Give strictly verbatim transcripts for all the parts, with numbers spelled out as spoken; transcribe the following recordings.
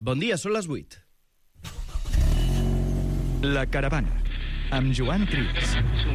Bon dia, són les vuit. La Caravana, amb Joan Trias.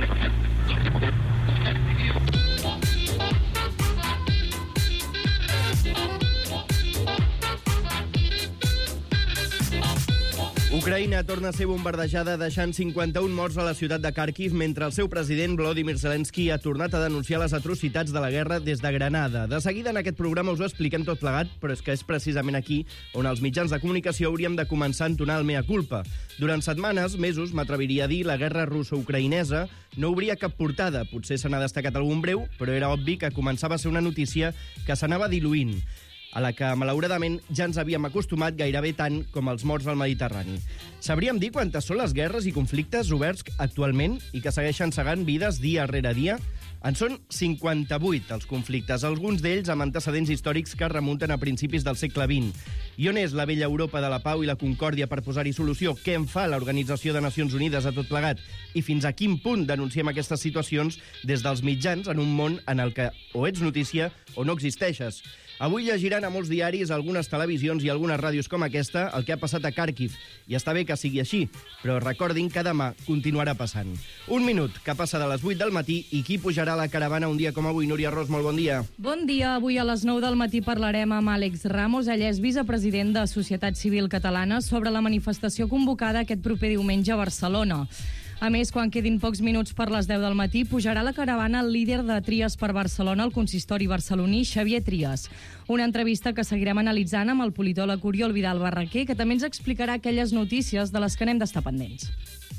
Ucraïna torna a ser bombardejada deixant cinquanta-un morts a la ciutat de Kharkiv mentre el seu president Volodymyr Zelensky ha tornat a denunciar les atrocitats de la guerra des de Granada. De seguida en aquest programa us ho expliquem tot plegat, però és que és precisament aquí on els mitjans de comunicació hauríem de començar a entonar el mea culpa. Durant setmanes, mesos, m'atreviria a dir, la guerra russo-ucraïnesa no obria cap portada. Potser se n'ha destacat algun breu, però era obvi que començava a ser una notícia que s'anava diluint, a la que, malauradament, ja ens havíem acostumat gairebé tant com els morts al Mediterrani. Sabríem dir quantes són les guerres i conflictes oberts actualment i que segueixen segant vides dia rere dia? En són cinquanta-vuit els conflictes, alguns d'ells amb antecedents històrics que es remunten a principis del segle vint. I on és la vella Europa de la pau i la concòrdia per posar-hi solució? Què en fa l'Organització de Nacions Unides a tot plegat? I fins a quin punt denunciem aquestes situacions des dels mitjans en un món en el que o ets notícia o no existeixes? Avui llegiran a molts diaris, algunes televisions i algunes ràdios com aquesta el que ha passat a Kharkiv. I està bé que sigui així, però recordin que demà continuarà passant. Un minut que passa de les vuit del matí i qui pujarà a la caravana un dia com avui? Núria Ros, molt bon dia. Bon dia. Avui a les nou del matí parlarem amb Àlex Ramos. Ell és vicepresident de Societat Civil Catalana sobre la manifestació convocada aquest proper diumenge a Barcelona. A més, quan quedin pocs minuts per les deu del matí, pujarà a la caravana el líder de Trias per Barcelona, el consistori barceloní, Xavier Trias. Una entrevista que seguirem analitzant amb el politòleg Oriol Vidal Barraquer, que també ens explicarà aquelles notícies de les que n'hem d'estar pendents.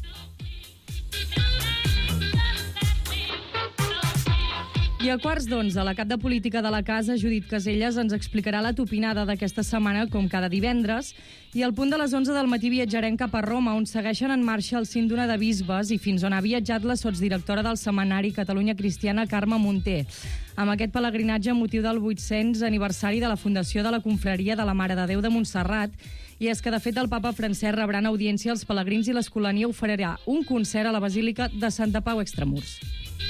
I a quarts d'onze, la cap de política de la casa, Judit Caselles, ens explicarà la topinada d'aquesta setmana, com cada divendres, i al punt de les onze del matí viatjarem cap a Roma, on segueixen en marxa el síndrome de bisbes i fins on ha viatjat la sotsdirectora del Setmanari Catalunya Cristiana, Carme Munter, amb aquest pelegrinatge amb motiu del vuit-cents aniversari de la fundació de la Confraria de la Mare de Déu de Montserrat. I és que, de fet, el papa Francesc rebrà en audiència els pelegrins i l'Escolania oferirà un concert a la Basílica de Santa Pau Extramurs.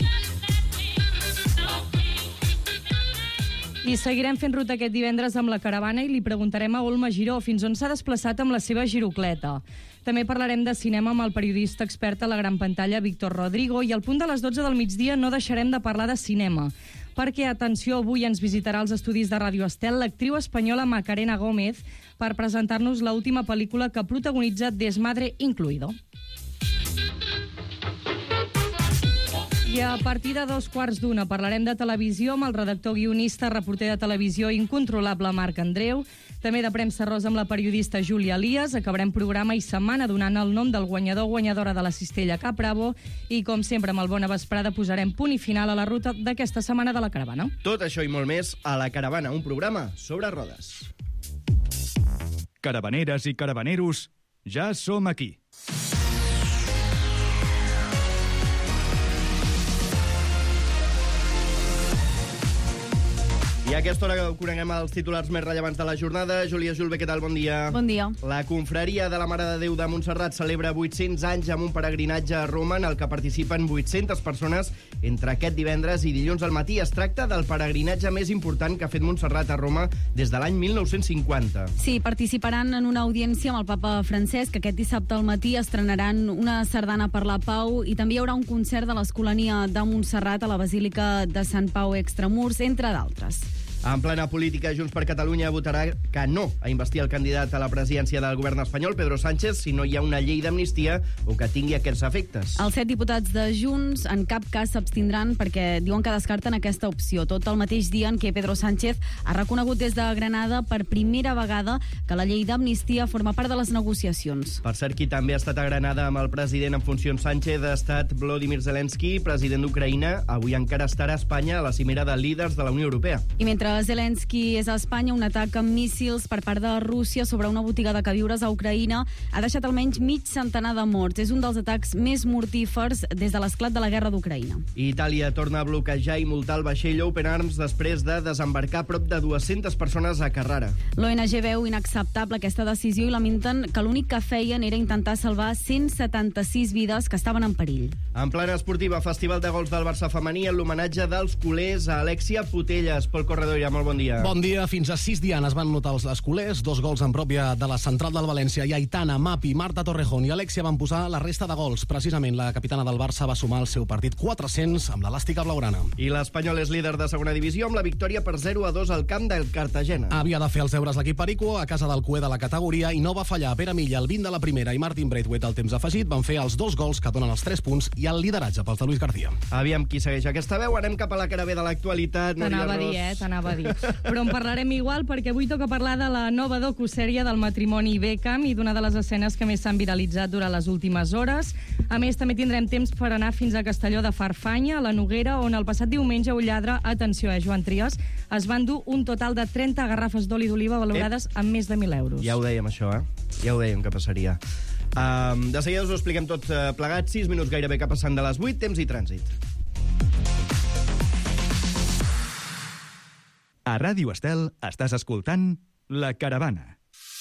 I seguirem fent ruta aquest divendres amb la caravana i li preguntarem a Olma Giró fins on s'ha desplaçat amb la seva girocleta. També parlarem de cinema amb el periodista expert a la gran pantalla Víctor Rodrigo i al punt de les dotze del migdia no deixarem de parlar de cinema, perquè, atenció, avui ens visitarà als estudis de Radio Estel l'actriu espanyola Macarena Gómez per presentar-nos l'última pel·lícula que protagonitza Desmadre incluido. I a partir de dos quarts d'una parlarem de televisió amb el redactor guionista, reporter de televisió incontrolable Marc Andreu, també de premsa rosa amb la periodista Júlia Elias. Acabarem programa i setmana donant el nom del guanyador o guanyadora de la cistella Cap Bravo i, com sempre, amb el Bona Vesprada posarem punt i final a la ruta d'aquesta setmana de la caravana. Tot això i molt més a la caravana, un programa sobre rodes. Caravaneres i caravaneros, ja som aquí. I a aquesta hora coneguem els titulars més rellevants de la jornada. Júlia Julve, què tal? Bon dia. Bon dia. La Confraria de la Mare de Déu de Montserrat celebra vuit-cents anys amb un peregrinatge a Roma en el que participen vuit-centes persones entre aquest divendres i dilluns al matí. Es tracta del peregrinatge més important que ha fet Montserrat a Roma des de l'any mil nou-cents cinquanta. Sí, participaran en una audiència amb el papa Francesc, que aquest dissabte al matí estrenaran una sardana per la pau i també hi haurà un concert de l'Escolania de Montserrat a la Basílica de Sant Pau Extramurs, entre d'altres. En plena política, Junts per Catalunya votarà que no a investir el candidat a la presidència del govern espanyol, Pedro Sánchez, si no hi ha una llei d'amnistia o que tingui aquests efectes. Els set diputats de Junts en cap cas s'abstindran perquè diuen que descarten aquesta opció. Tot el mateix dia en què Pedro Sánchez ha reconegut des de Granada per primera vegada que la llei d'amnistia forma part de les negociacions. Per cert, qui també ha estat a Granada amb el president en funcions Sánchez ha estat Volodymyr Zelensky, president d'Ucraïna. Avui encara estarà a Espanya a la cimera de líders de la Unió Europea. I mentre Zelensky és a Espanya, un atac amb míssils per part de Rússia sobre una botiga de queviures a Ucraïna ha deixat almenys mig centenar de morts. És un dels atacs més mortífers des de l'esclat de la guerra d'Ucraïna. Itàlia torna a bloquejar i multar el vaixell Open Arms després de desembarcar prop de dues-centes persones a Carrara. L'O N G veu inacceptable aquesta decisió i lamenten que l'únic que feien era intentar salvar cent setanta-sis vides que estaven en perill. En plana esportiva, Festival de Gols del Barça femení en l'homenatge dels culers a Alexia Putellas. Pol Corredor Loira, molt bon dia. Bon dia. Fins a sis dianes van notar els escolers, dos gols en pròpia de la central del València, i Aitana, Mapi, Marta Torrejón i Alexia van posar la resta de gols. Precisament la capitana del Barça va sumar el seu partit quatre-cents amb l'elàstica blaugrana. I l'Espanyol és líder de segona divisió amb la victòria per zero a dos al camp del Cartagena. Havia de fer els deures l'equip perico a casa del cué de la categoria i no va fallar. Pere Milla, el vint de la primera, i Martin Braithwaite al temps afegit van fer els dos gols que donen els tres punts i el lideratge pels de Luis García. Aviam qui segueix aquesta veu. Anem cap a la cara B de l'actualitat. T'anava a dir, eh? T'anava a dir. Però en parlarem igual perquè avui toca parlar de la nova docusèrie del matrimoni Beckham i d'una de les escenes que més s'han viralitzat durant les últimes hores. A més, també tindrem temps per anar fins a Castelló de Farfanya, a la Noguera, on el passat diumenge un lladre, atenció, eh, Joan Trias, es van dur un total de trenta garrafes d'oli d'oliva valorades amb més de mil euros. Ja ho dèiem, això, eh? Ja ho dèiem que passaria. Um, de seguida us ho expliquem tot uh, plegat. sis minuts gairebé que passant de les vuit, temps i trànsit. A Ràdio Estel estàs escoltant La Caravana.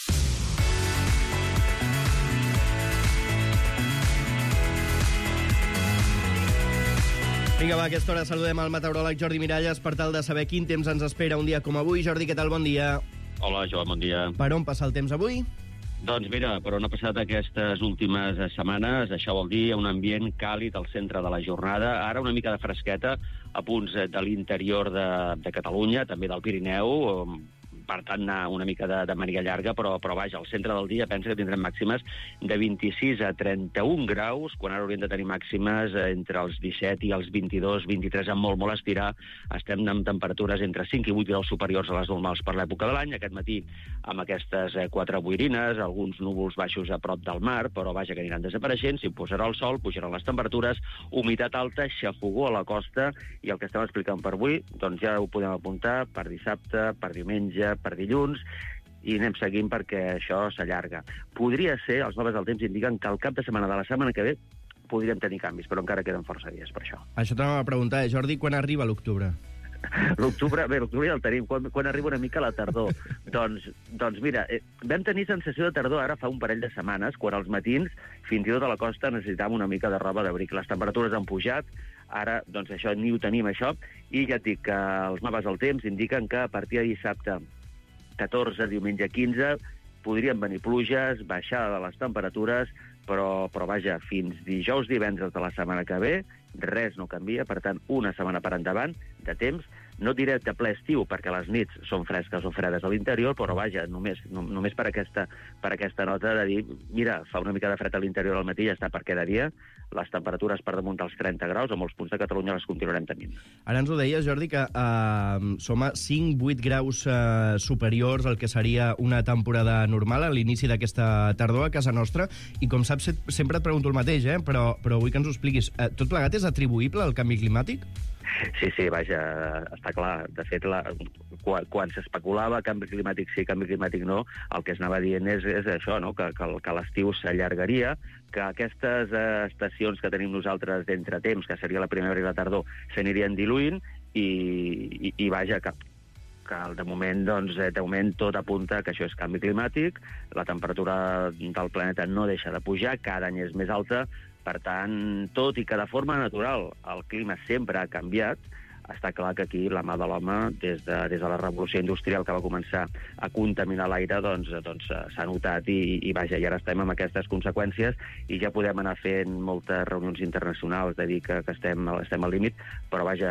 Vinga, va, a aquesta hora saludem al meteoròleg Jordi Miralles per tal de saber quin temps ens espera un dia com avui. Jordi, què tal? Bon dia. Hola, Joan, bon dia. Per on passa el temps avui? Doncs mira, per on ha passat aquestes últimes setmanes, això vol dir un ambient càlid al centre de la jornada, ara una mica de fresqueta a punts de l'interior de, de Catalunya, també del Pirineu, per tant, anar una mica de, de màniga llarga, però, però vaja, al centre del dia pensa que tindrem màximes de vint-i-sis a trenta-un graus, quan ara hauríem de tenir màximes entre els disset i els vint-i-dos, vint-i-tres, amb molt, molt estirar. Estem amb temperatures entre cinc i vuit graus superiors a les normals per l'època de l'any. Aquest matí, amb aquestes quatre boirines, alguns núvols baixos a prop del mar, però vaja, que aniran desapareixent, s'hi posarà el sol, pujaran les temperatures, humitat alta, xafogó a la costa, i el que estem explicant per avui, doncs ja ho podem apuntar per dissabte, per diumenge, per dilluns, i anem seguint perquè això s'allarga. Podria ser, els mapes del temps indiquen que al cap de setmana de la setmana que ve podríem tenir canvis, però encara queden força dies per això. Això t'anava a preguntar, eh, Jordi, quan arriba l'octubre? L'octubre, bé, l'octubre ja el tenim, quan, quan arriba una mica la tardor. doncs, doncs mira, eh, vam tenir sensació de tardor ara fa un parell de setmanes, quan als matins, fins i tot a la costa, necessitàvem una mica de roba d'abric. Les temperatures han pujat, ara, doncs això, ni ho tenim, això, i ja et dic que els mapes del temps indiquen que a partir de dissabte catorze, diumenge quinze, podrien venir pluges, baixada de les temperatures, però, però vaja, fins dijous, divendres de la setmana que ve, res no canvia, per tant, una setmana per endavant de temps. No diré de ple estiu, perquè les nits són fresques o fredes a l'interior, però vaja, només, no, només per, aquesta, per aquesta nota de dir, mira, fa una mica de fred a l'interior al matí, ja està per cada dia, les temperatures per damunt dels trenta graus, a molts punts de Catalunya les continuarem tenint. Ara ens ho deies, Jordi, que uh, som a cinc vuit graus uh, superiors al que seria una temporada normal a l'inici d'aquesta tardor a casa nostra, i com saps, sempre et pregunto el mateix, eh? però, però vull que ens ho expliquis. Uh, tot plegat és atribuïble al canvi climàtic? Sí, sí, vaja, està clar. De fet, la, quan, quan s'especulava canvi climàtic sí, canvi climàtic no, el que es anava dient és, és això, no? que, que, que l'estiu s'allargaria, que aquestes eh, estacions que tenim nosaltres d'entretemps, que seria la primavera i la tardor, s'anirien diluint i, i, i vaja, que, que de moment, doncs, de moment tot apunta que això és canvi climàtic, la temperatura del planeta no deixa de pujar, cada any és més alta. Per tant, tot i que de forma natural el clima sempre ha canviat, està clar que aquí la mà de l'home, des de, des de la revolució industrial que va començar a contaminar l'aire, doncs, doncs s'ha notat i, i vaja, i ara estem amb aquestes conseqüències i ja podem anar fent moltes reunions internacionals de dir que, que estem, estem al límit, però vaja,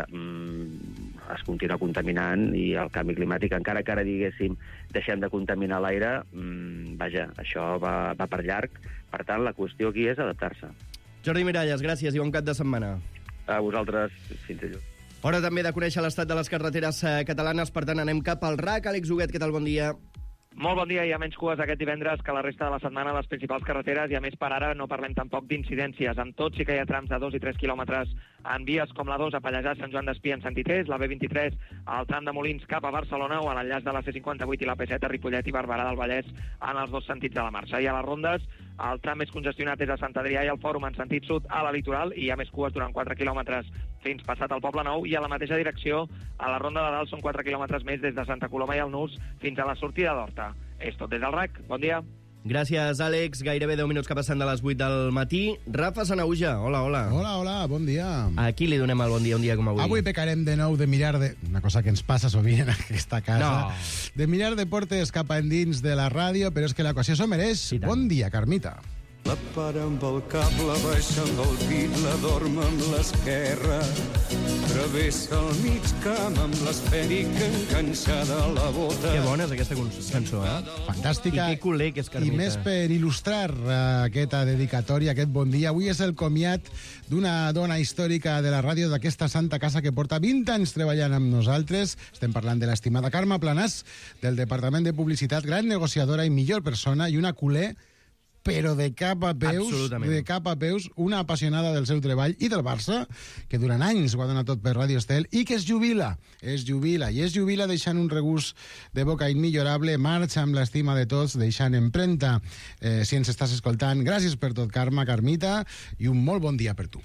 mmm, es continua contaminant i el canvi climàtic, encara que ara diguéssim deixem de contaminar l'aire, mmm, vaja, això va, va per llarg. Per tant, la qüestió aquí és adaptar-se. Jordi Miralles, gràcies i bon cap de setmana. A vosaltres, fins dilluns. Hora també de conèixer l'estat de les carreteres catalanes, per tant anem cap al R A C. Àlex Huguet, què tal? Bon dia. Molt bon dia. Hi ha menys cues aquest divendres que la resta de la setmana a les principals carreteres i, a més, per ara no parlem tampoc d'incidències. Amb tot, sí que hi ha trams de dos i tres quilòmetres en vies com la dos a Pallejà, Sant Joan d'Espí, en sentit est, la B vint-i-tres al tram de Molins cap a Barcelona o a l'enllaç de la C cinquanta-vuit i la P set a Ripollet i Barberà del Vallès en els dos sentits de la marxa. I a les rondes, el tram més congestionat és a Sant Adrià i el Fòrum en sentit sud a la Litoral i hi ha més cues durant quatre quilòmetres fins passat al Poble Nou i a la mateixa direcció a la Ronda de Dalt són quatre quilòmetres més des de Santa Coloma i el Nus fins a la sortida d'Horta. És tot des del R A C. Bon dia. Gràcies, Àlex. Gairebé deu minuts que passen de les vuit del matí. Rafa Sanauja, hola, hola. Hola, hola, bon dia. A qui li donem el bon dia un dia com avui? Avui pecarem de nou de mirar de... Una cosa que ens passa sovint en aquesta casa. No. De mirar de portes cap endins de la ràdio, però és que l'equació s'ho mereix. Bon dia, Carmita. La para amb el cap, la baixa amb el pit, la dorm amb l'esquerra. Travessa el mig camp amb l'esfèric enganxada a la bota. Que bona és aquesta cançó, eh? Fantàstica. I que culer que és Carmita. I més per il·lustrar uh, aquesta dedicatòria, aquest bon dia. Avui és el comiat d'una dona històrica de la ràdio d'aquesta santa casa que porta vint anys treballant amb nosaltres. Estem parlant de l'estimada Carme Planàs, del Departament de Publicitat, gran negociadora i millor persona, i una culer però de cap a peus, de cap a peus, una apassionada del seu treball i del Barça, que durant anys ho ha donat tot per Radio Estel, i que es jubila, es jubila, i es jubila deixant un regust de boca immillorable, marxa amb l'estima de tots, deixant empremta. Eh, si ens estàs escoltant, gràcies per tot, Carme, Carmita, i un molt bon dia per tu.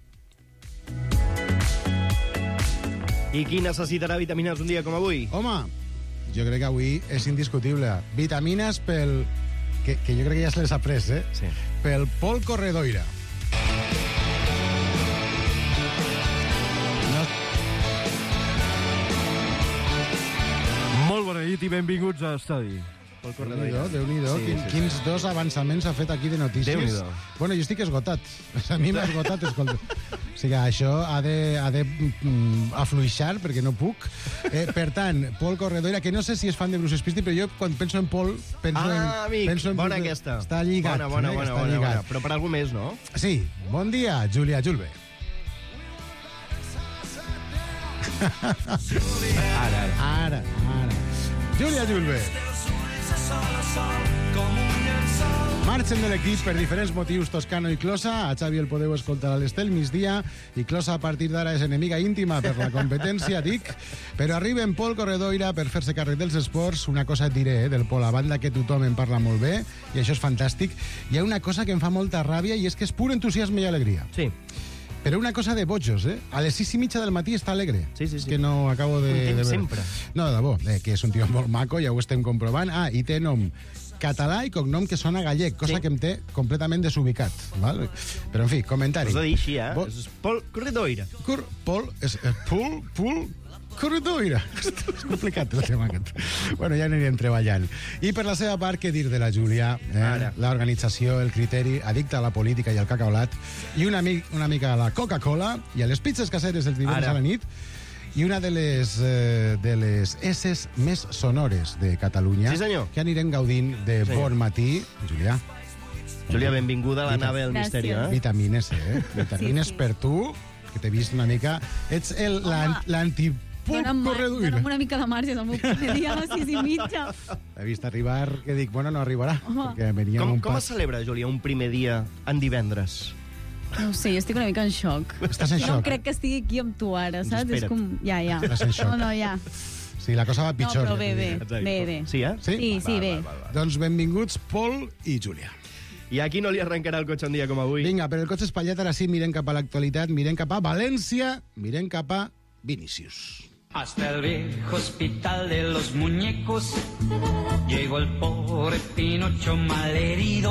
I qui necessitarà vitamines un dia com avui? Home, jo crec que avui és indiscutible. Vitamines pel... Que, que jo crec que ja se les ha pres, eh? Sí. Pel Pol Corredoira. No... Molt bona nit i benvinguts a Estadi. Pol Corredoira. Déu-n'hi-do, sí, Quin, sí, quins sí. dos avançaments ha fet aquí de notícies. Déu-n'hi-do. Bueno, jo estic esgotat. A mi m'ha esgotat, escolta. O sigui, això ha de, ha de mm, afluixar, perquè no puc. Eh, per tant, Pol Corredoira, que no sé si és fan de Bruce Springsteen, però jo quan penso en Pol... Penso ah, en, amic, penso en bona Bruce... aquesta. Està lligat. Bona, bona, eh, bona, està bona, lligat. bona. Però per algú més, no? Sí. Bon dia, Júlia Julve. Ara, ara. Ara, ara. Júlia Julve. Marxen de l'equip per diferents motius Toscano i Closa. A Xavi el podeu escoltar a l'Estel migdia i Closa a partir d'ara és enemiga íntima per la competència, dic. Però arriben Pol Corredoira per fer-se càrrec dels esports. Una cosa et diré, eh, del Pol, a banda que tothom en parla molt bé, i això és fantàstic, hi ha una cosa que em fa molta ràbia i és que és pur entusiasme i alegria. Sí. Però una cosa de bojos, eh? A les sis i mitja del matí està alegre. Sí, sí, sí. És que no acabo de... Un temps de sempre. No, de debò, eh, que és un tio molt maco, ja ho estem comprovant. Ah, i té nom català i cognom que sona gallec, cosa sí. que em té completament desubicat. Val? Però, en fi, comentari. Has de dir així, eh? Bo... És Pol Corredoira. Cor... Pol... És... Pol... Pol... Corredoira. És complicat el tema aquest. Bueno, ja anirem treballant. I per la seva part, què dir de la Júlia? Eh? L'organització, el criteri, addicta a la política i al cacaolat, i una, amic, una mica a la Coca-Cola i a les pizzas caseres els divendres a la nit, i una de les, eh, de les esses més sonores de Catalunya, sí, senyor. Que anirem gaudint de sí, bon matí. Júlia. Júlia, benvinguda a la nave del misteri. Eh? Vitamines, eh? Vitamines sí, sí. per tu, que t'he vist una mica... Ets l'anti... Dóna'm, dóna'm una mica de marge, és el meu primer dia a les sis i mitja. He vist arribar, que dic, bueno, no arribarà. Perquè com un com pas... es celebra, Júlia, un primer dia en divendres? No ho sé, jo estic una mica en xoc. Estàs en jo xoc? No crec que estigui aquí amb tu ara, saps? Espera't. És com... Ja, ja. Estàs en xoc. No, no, ja. Sí, la cosa va pitjor. No, però bé, bé. Bé, bé. Sí, eh? Sí? Sí, sí, va, bé. va, va, va. Doncs benvinguts, Pol i Júlia. I a qui no li arrencarà el cotxe un dia com avui? Vinga, per el cotxe espatllat, ara sí, mirem cap a l'actualitat, mirem cap a València, mirem cap a Vinícius. Hasta el viejo hospital de los muñecos llegó el pobre Pinocho malherido.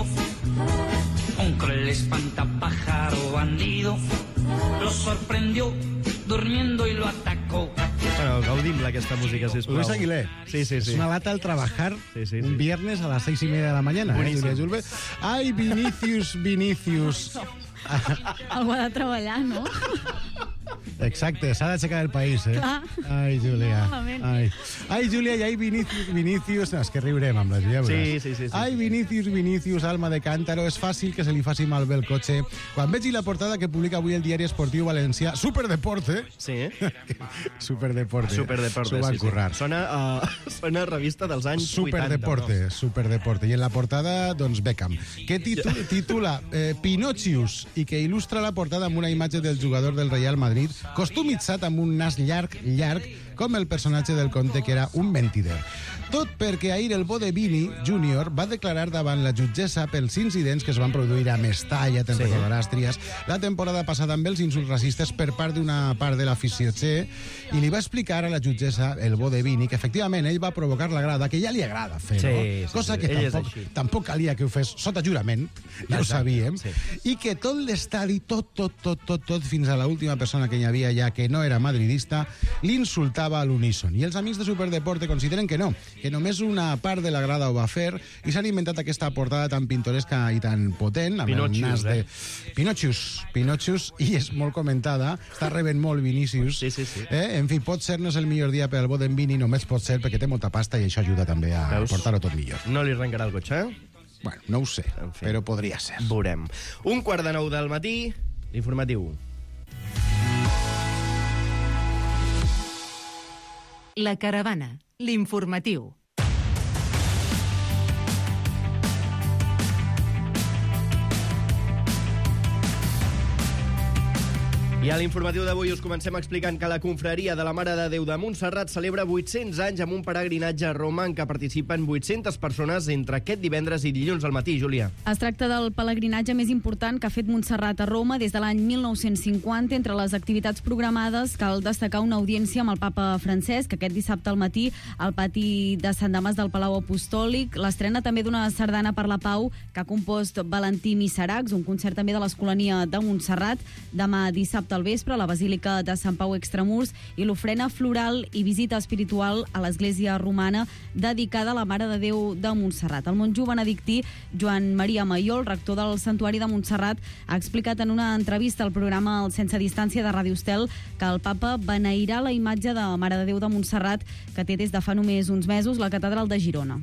Un cruel espantapájaro bandido lo sorprendió durmiendo y lo atacó. Bueno, gaudim-la, aquesta música, sisplau. Luis Aguilé. Sí, sí, sí. Es una lata al trabajar sí, sí, sí. un viernes a las seis y media de la mañana. Bueníssim. Eh, Julve. Ai, Vinícius, Vinícius. Algú ha de treballar, no? Exacte, s'ha d'aixecar el país, eh? Clar. Ai, Júlia. Malament. Ai, ai Júlia, i ai, Vinícius, Vinícius... No, és que riurem amb la Júlia, Sí, sí, sí, sí. Ai, Vinícius, Vinícius, alma de cántaro, és fàcil que se li faci malbé el cotxe. Quan vegi la portada que publica avui el diari esportiu valencià, Superdeporte... Sí, eh? Superdeporte. Superdeporte, S'ho van sí, sí. currar. Sona, uh, sona revista dels anys Superdeporte, vuitanta. No? Superdeporte. I en la portada, doncs, Beckham. Que titu titula eh, Pinocchius i que il·lustra la portada amb una imatge del jugador del Real Madrid, costumitzat amb un nas llarg, llarg, com el personatge del conte que era un mentider. Tot perquè ahir el Bodevini júnior va declarar davant la jutgessa pels incidents que es van produir a Mestalla, te'n sí. recordaràs, Trias, la temporada passada amb els insults racistes per part d'una part de l'afició C, i li va explicar a la jutgessa, el Bodevini, que efectivament ell va provocar la grada, que ja li agrada fer-ho, sí, sí, cosa sí, que sí. tampoc, tampoc calia que ho fes sota jurament, ja ho sabíem, sí. i que tot l'estadi, tot, tot, tot, tot, tot, fins a l'última persona que hi havia ja que no era madridista, l'insultava a l'uníson. I els amics de Superdeporte consideren que no, que només una part de la grada ho va fer i s'han inventat aquesta portada tan pintoresca i tan potent, amb Pinotxos, el nas de... Eh? Pinotxos, Pinotxos, i és molt comentada, està rebent molt Vinícius. Sí, sí, sí. Eh? En fi, pot ser no és el millor dia per al Bodevini, només pot ser perquè té molta pasta i això ajuda també a Veus? portar-ho tot millor. No li arrencarà el cotxe, eh? Bueno, no ho sé, En fi. però podria ser. Veurem. Un quart de nou del matí, l'informatiu. La Caravana, l'informatiu. I a l'informatiu d'avui us comencem explicant que la confraria de la Mare de Déu de Montserrat celebra vuit-cents anys amb un peregrinatge a Roma en què participen vuit-centes persones entre aquest divendres i dilluns al matí, Júlia. Es tracta del pelegrinatge més important que ha fet Montserrat a Roma des de l'any mil nou-cents cinquanta. Entre les activitats programades cal destacar una audiència amb el papa Francesc aquest dissabte al matí al pati de Sant Damas del Palau Apostòlic. L'estrena també d'una sardana per la pau que ha compost Valentí Missaracs, un concert també de l'Escolania de Montserrat. Demà dissabte al vespre a la Basílica de Sant Pau Extramurs i l'ofrena floral i visita espiritual a l'església romana dedicada a la Mare de Déu de Montserrat. El monjo benedictí Joan Maria Maiol, rector del Santuari de Montserrat, ha explicat en una entrevista al programa El Sense Distància de Radio Estel que el papa beneirà la imatge de Mare de Déu de Montserrat que té des de fa només uns mesos la catedral de Girona.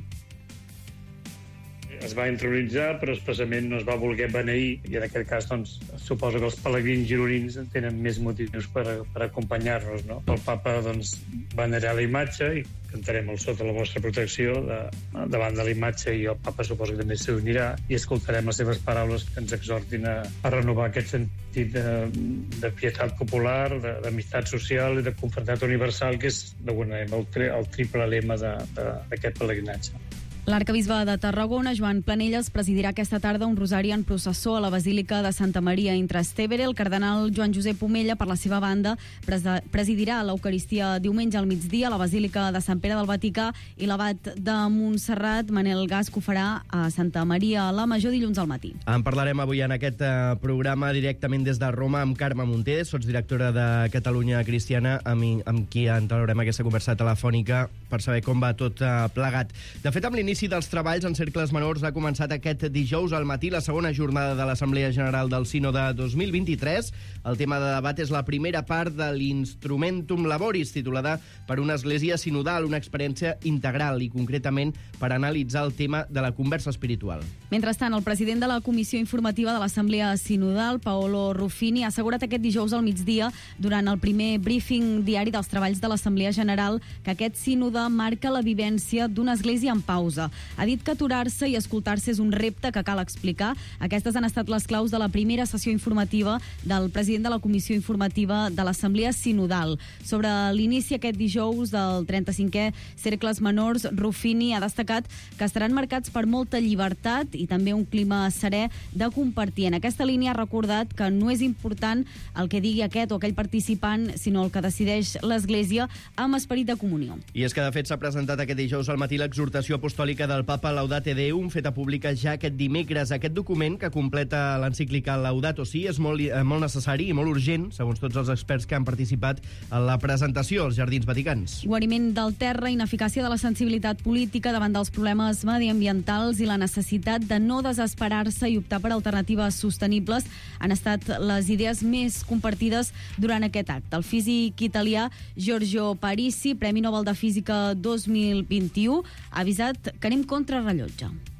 Es va interioritzar, però expressament no es va voler beneir, i en aquest cas doncs, suposo que els pelegrins gironins tenen més motius per, per acompanyar-nos. No? El papa doncs, venerarà la imatge i cantarem el sota la vostra protecció de, davant de la imatge, i el papa suposo que també s'hi unirà, i escoltarem les seves paraules que ens exhortin a, a renovar aquest sentit de, de pietat popular, d'amistat social i de confrontat universal, que és d'alguna manera el, tri, el triple lema d'aquest pelegrinatge. L'arcabisbe de Tarragona, Joan Planelles, presidirà aquesta tarda un rosari en processó a la Basílica de Santa Maria in Trastevere. El cardenal Joan Josep Omella, per la seva banda, presidirà l'Eucaristia diumenge al migdia a la Basílica de Sant Pere del Vaticà, i l'abat de Montserrat, Manel Gasco, farà a Santa Maria la Major dilluns al matí. En parlarem avui en aquest uh, programa directament des de Roma amb Carme Munté, sotsdirectora de Catalunya Cristiana, amb, amb qui entrarem aquesta conversa telefònica per saber com va tot uh, plegat. De fet, amb l'inici L'inici dels treballs en cercles menors ha començat aquest dijous al matí la segona jornada de l'Assemblea General del Sínode dos mil vint-i-tres. El tema de debat és la primera part de l'Instrumentum Laboris, titulada Per una església sinodal, una experiència integral, i concretament per analitzar el tema de la conversa espiritual. Mentrestant, el president de la Comissió Informativa de l'Assemblea Sinodal, Paolo Ruffini, ha assegurat aquest dijous al migdia, durant el primer briefing diari dels treballs de l'Assemblea General, que aquest sínode marca la vivència d'una església en pausa. Ha dit que aturar-se i escoltar-se és un repte que cal explicar. Aquestes han estat les claus de la primera sessió informativa del president de la Comissió Informativa de l'Assemblea Sinodal. Sobre l'inici aquest dijous del trenta-cinquè Cercles Menors, Ruffini ha destacat que estaran marcats per molta llibertat i també un clima serè de compartir. En aquesta línia ha recordat que no és important el que digui aquest o aquell participant, sinó el que decideix l'Església amb esperit de comunió. I és que, de fet, s'ha presentat aquest dijous al matí l'exhortació apostòlica del Papa Laudate Deum, feta pública ja aquest dimecres. Aquest document, que completa l'encíclica Laudato Si, és molt, molt necessari i molt urgent, segons tots els experts que han participat en la presentació als Jardins Vaticans. Guariment del terra, ineficàcia de la sensibilitat política davant dels problemes mediambientals i la necessitat de no desesperar-se i optar per alternatives sostenibles han estat les idees més compartides durant aquest acte. El físic italià Giorgio Parisi, Premi Nobel de Física dos mil vint-i-u, ha avisat que anem contra rellotge.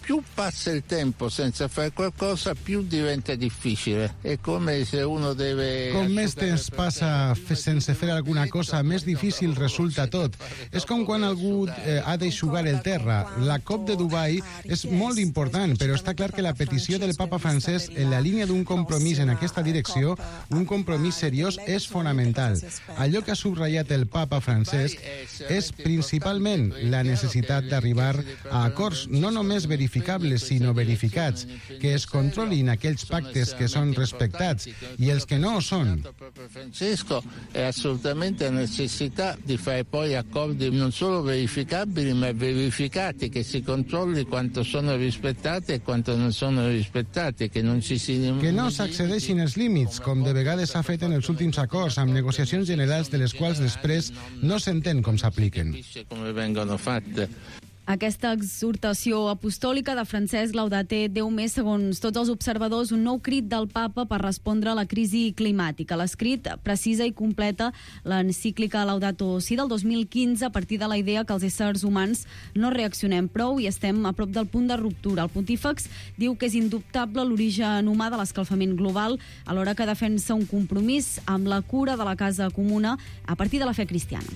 più passa il tempo senza fare qualcosa, più diventa difficile. È come se uno deve... Com més temps passa sense fer alguna cosa, més difícil resulta tot. És com quan algú eh, ha d'eixugar el terra. La COP de Dubai és molt important, però està clar que la petició del papa francès en la línia d'un compromís en aquesta direcció, un compromís seriós, és fonamental. Allò que ha subratllat el papa francès és principalment la necessitat d'arribar a acords no només verificables, sinó verificats, que es controlin aquells pactes que són respectats i els que no ho són. Francesco è assolutamente la necessità di fare poi accordi non solo verificabili ma verificati, che si controlli quanto sono rispettati e quanto non sono rispettati, che non ci si... Que no s'accedeixin els límits, com de vegades s'ha fet en els últims acords, amb negociacions generals de les quals després no s'entén com s'apliquen. Come vengono fatte. Aquesta exhortació apostòlica de Francesc Laudate deu més, segons tots els observadors, un nou crit del papa per respondre a la crisi climàtica. L'escrit precisa i completa l'encíclica Laudato Si del dos mil quinze a partir de la idea que els éssers humans no reaccionem prou i estem a prop del punt de ruptura. El pontífex diu que és indubtable l'origen humà de l'escalfament global, alhora que defensa un compromís amb la cura de la casa comuna a partir de la fe cristiana.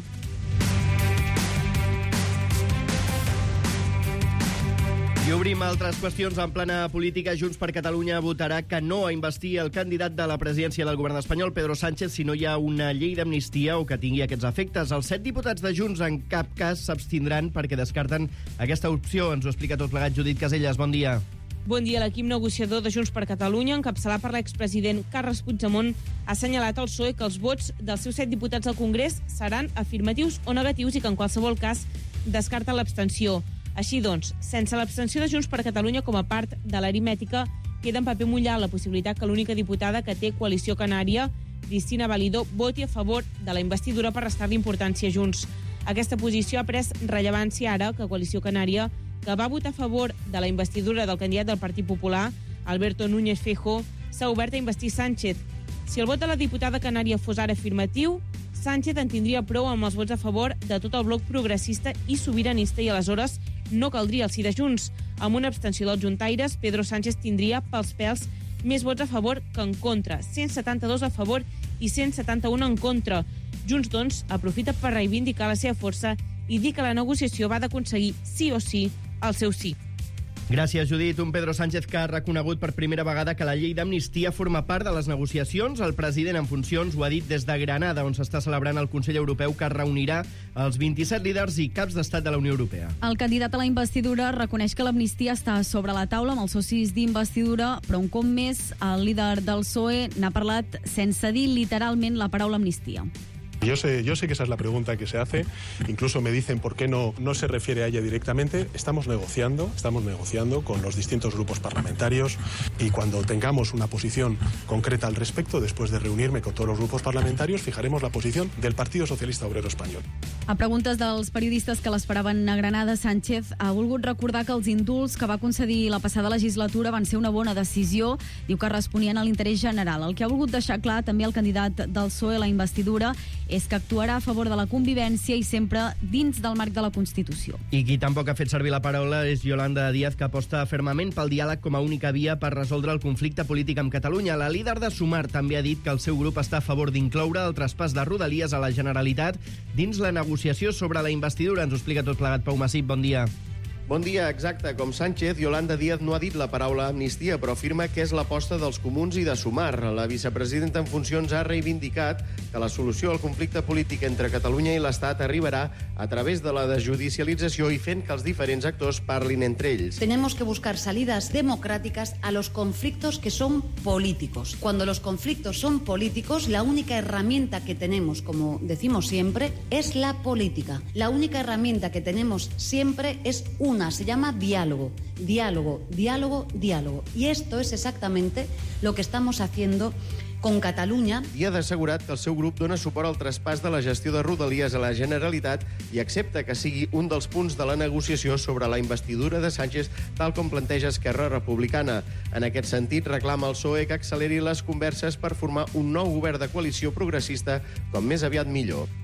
I obrim altres qüestions en plana política. Junts per Catalunya votarà que no a investir el candidat de la presidència del govern espanyol, Pedro Sánchez, si no hi ha una llei d'amnistia o que tingui aquests efectes. Els set diputats de Junts en cap cas s'abstindran perquè descarten aquesta opció. Ens ho explica tot plegat Judit Caselles. Bon dia. Bon dia. L'equip negociador de Junts per Catalunya, encapçalat per l'expresident Carles Puigdemont, ha assenyalat al P S O E que els vots dels seus set diputats al Congrés seran afirmatius o negatius i que en qualsevol cas descarten l'abstenció. Així doncs, sense l'abstenció de Junts per Catalunya com a part de l'aritmètica, queda en paper mullat la possibilitat que l'única diputada que té coalició canària, Cristina Validó, voti a favor de la investidura per restar-li importància a Junts. Aquesta posició ha pres rellevància ara que Coalició Canària, que va votar a favor de la investidura del candidat del Partit Popular, Alberto Núñez Feijóo, s'ha obert a investir Sánchez. Si el vot de la diputada canària fos ara afirmatiu, Sánchez en tindria prou amb els vots a favor de tot el bloc progressista i sobiranista i aleshores no caldria el sí de Junts. Amb una abstenció dels juntaires, Pedro Sánchez tindria pels pèls més vots a favor que en contra, cent setanta-dos a favor i cent setanta-un en contra. Junts, doncs, aprofita per reivindicar la seva força i dir que la negociació va d'aconseguir sí o sí el seu sí. Gràcies, Judit. Un Pedro Sánchez que ha reconegut per primera vegada que la llei d'amnistia forma part de les negociacions. El president en funcions ho ha dit des de Granada, on s'està celebrant el Consell Europeu que reunirà els vint-i-set líders i caps d'estat de la Unió Europea. El candidat a la investidura reconeix que l'amnistia està sobre la taula amb els socis d'investidura, però un cop més el líder del P S O E n'ha parlat sense dir literalment la paraula amnistia. Yo sé, yo sé que esa es la pregunta que se hace, incluso me dicen por qué no, no se refiere a ella directamente. Estamos negociando, estamos negociando con los distintos grupos parlamentarios y cuando tengamos una posición concreta al respecto, después de reunirme con todos los grupos parlamentarios, fijaremos la posición del Partido Socialista Obrero Español. A preguntes dels periodistes que l'esperaven a Granada, Sánchez ha volgut recordar que els indults que va concedir la passada legislatura van ser una bona decisió. Diu que responien a l'interès general. El que ha volgut deixar clar també el candidat del P S O E a la investidura és que actuarà a favor de la convivència i sempre dins del marc de la Constitució. I qui tampoc ha fet servir la paraula és Yolanda Díaz, que aposta fermament pel diàleg com a única via per resoldre el conflicte polític amb Catalunya. La líder de Sumar també ha dit que el seu grup està a favor d'incloure el traspàs de Rodalies a la Generalitat dins la negociació sobre la investidura. Ens ho explica tot plegat Pau Massip. Bon dia. Bon dia, exacte. Com Sánchez, Yolanda Díaz no ha dit la paraula amnistia, però afirma que és l'aposta dels comuns i de Sumar. La vicepresidenta en funcions ha reivindicat que la solució al conflicte polític entre Catalunya i l'Estat arribarà a través de la desjudicialització i fent que els diferents actors parlin entre ells. Tenemos que buscar salidas democráticas a los conflictos que son políticos. Cuando los conflictos son políticos, la única herramienta que tenemos, como decimos siempre, es la política. La única herramienta que tenemos siempre es una. Una se llama diálogo, diálogo, diálogo, diálogo. Y esto es exactamente lo que estamos haciendo con Catalunya. I ha assegurat que el seu grup dona suport al traspàs de la gestió de Rodalies a la Generalitat i accepta que sigui un dels punts de la negociació sobre la investidura de Sánchez, tal com planteja Esquerra Republicana. En aquest sentit, reclama al P S O E que acceleri les converses per formar un nou govern de coalició progressista com més aviat millor.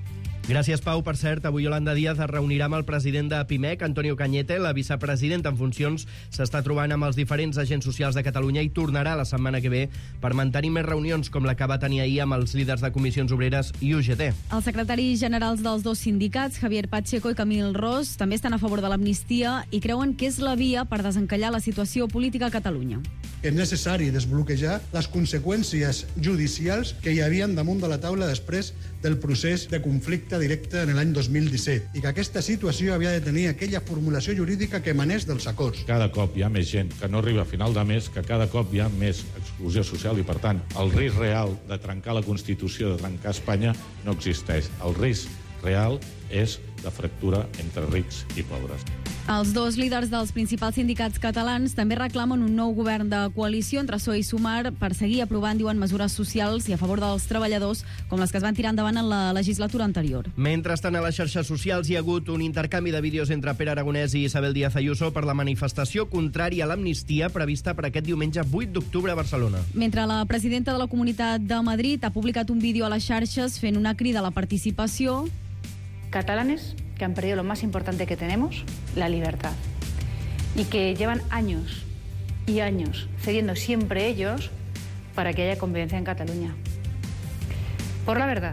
Gràcies, Pau. Per cert, avui Yolanda Díaz es reunirà amb el president de Pimec, Antonio Cañete. La vicepresidenta en funcions s'està trobant amb els diferents agents socials de Catalunya i tornarà la setmana que ve per mantenir més reunions com la que va tenir ahir amb els líders de Comissions Obreres i U G T. Els secretaris generals dels dos sindicats, Javier Pacheco i Camil Ros, també estan a favor de l'amnistia i creuen que és la via per desencallar la situació política a Catalunya. És necessari desbloquejar les conseqüències judicials que hi havien damunt de la taula després del procés de conflicte directe en l'any dos mil disset i que aquesta situació havia de tenir aquella formulació jurídica que emanés dels acords. Cada cop hi ha més gent que no arriba a final de mes, que cada cop hi ha més exclusió social i, per tant, el risc real de trencar la Constitució, de trencar Espanya, no existeix. El risc real és de fractura entre rics i pobres. Els dos líders dels principals sindicats catalans també reclamen un nou govern de coalició entre P S O E i Sumar per seguir aprovant, diuen, mesures socials i a favor dels treballadors, com les que es van tirar endavant en la legislatura anterior. Mentrestant, a les xarxes socials hi ha hagut un intercanvi de vídeos entre Pere Aragonès i Isabel Díaz Ayuso per la manifestació contrària a l'amnistia prevista per aquest diumenge vuit d'octubre a Barcelona. Mentre la presidenta de la Comunitat de Madrid ha publicat un vídeo a les xarxes fent una crida a la participació. Catalanes que han perdido lo más importante que tenemos, la libertad, y que llevan años y años cediendo siempre ellos para que haya convivencia en Cataluña. Por la verdad,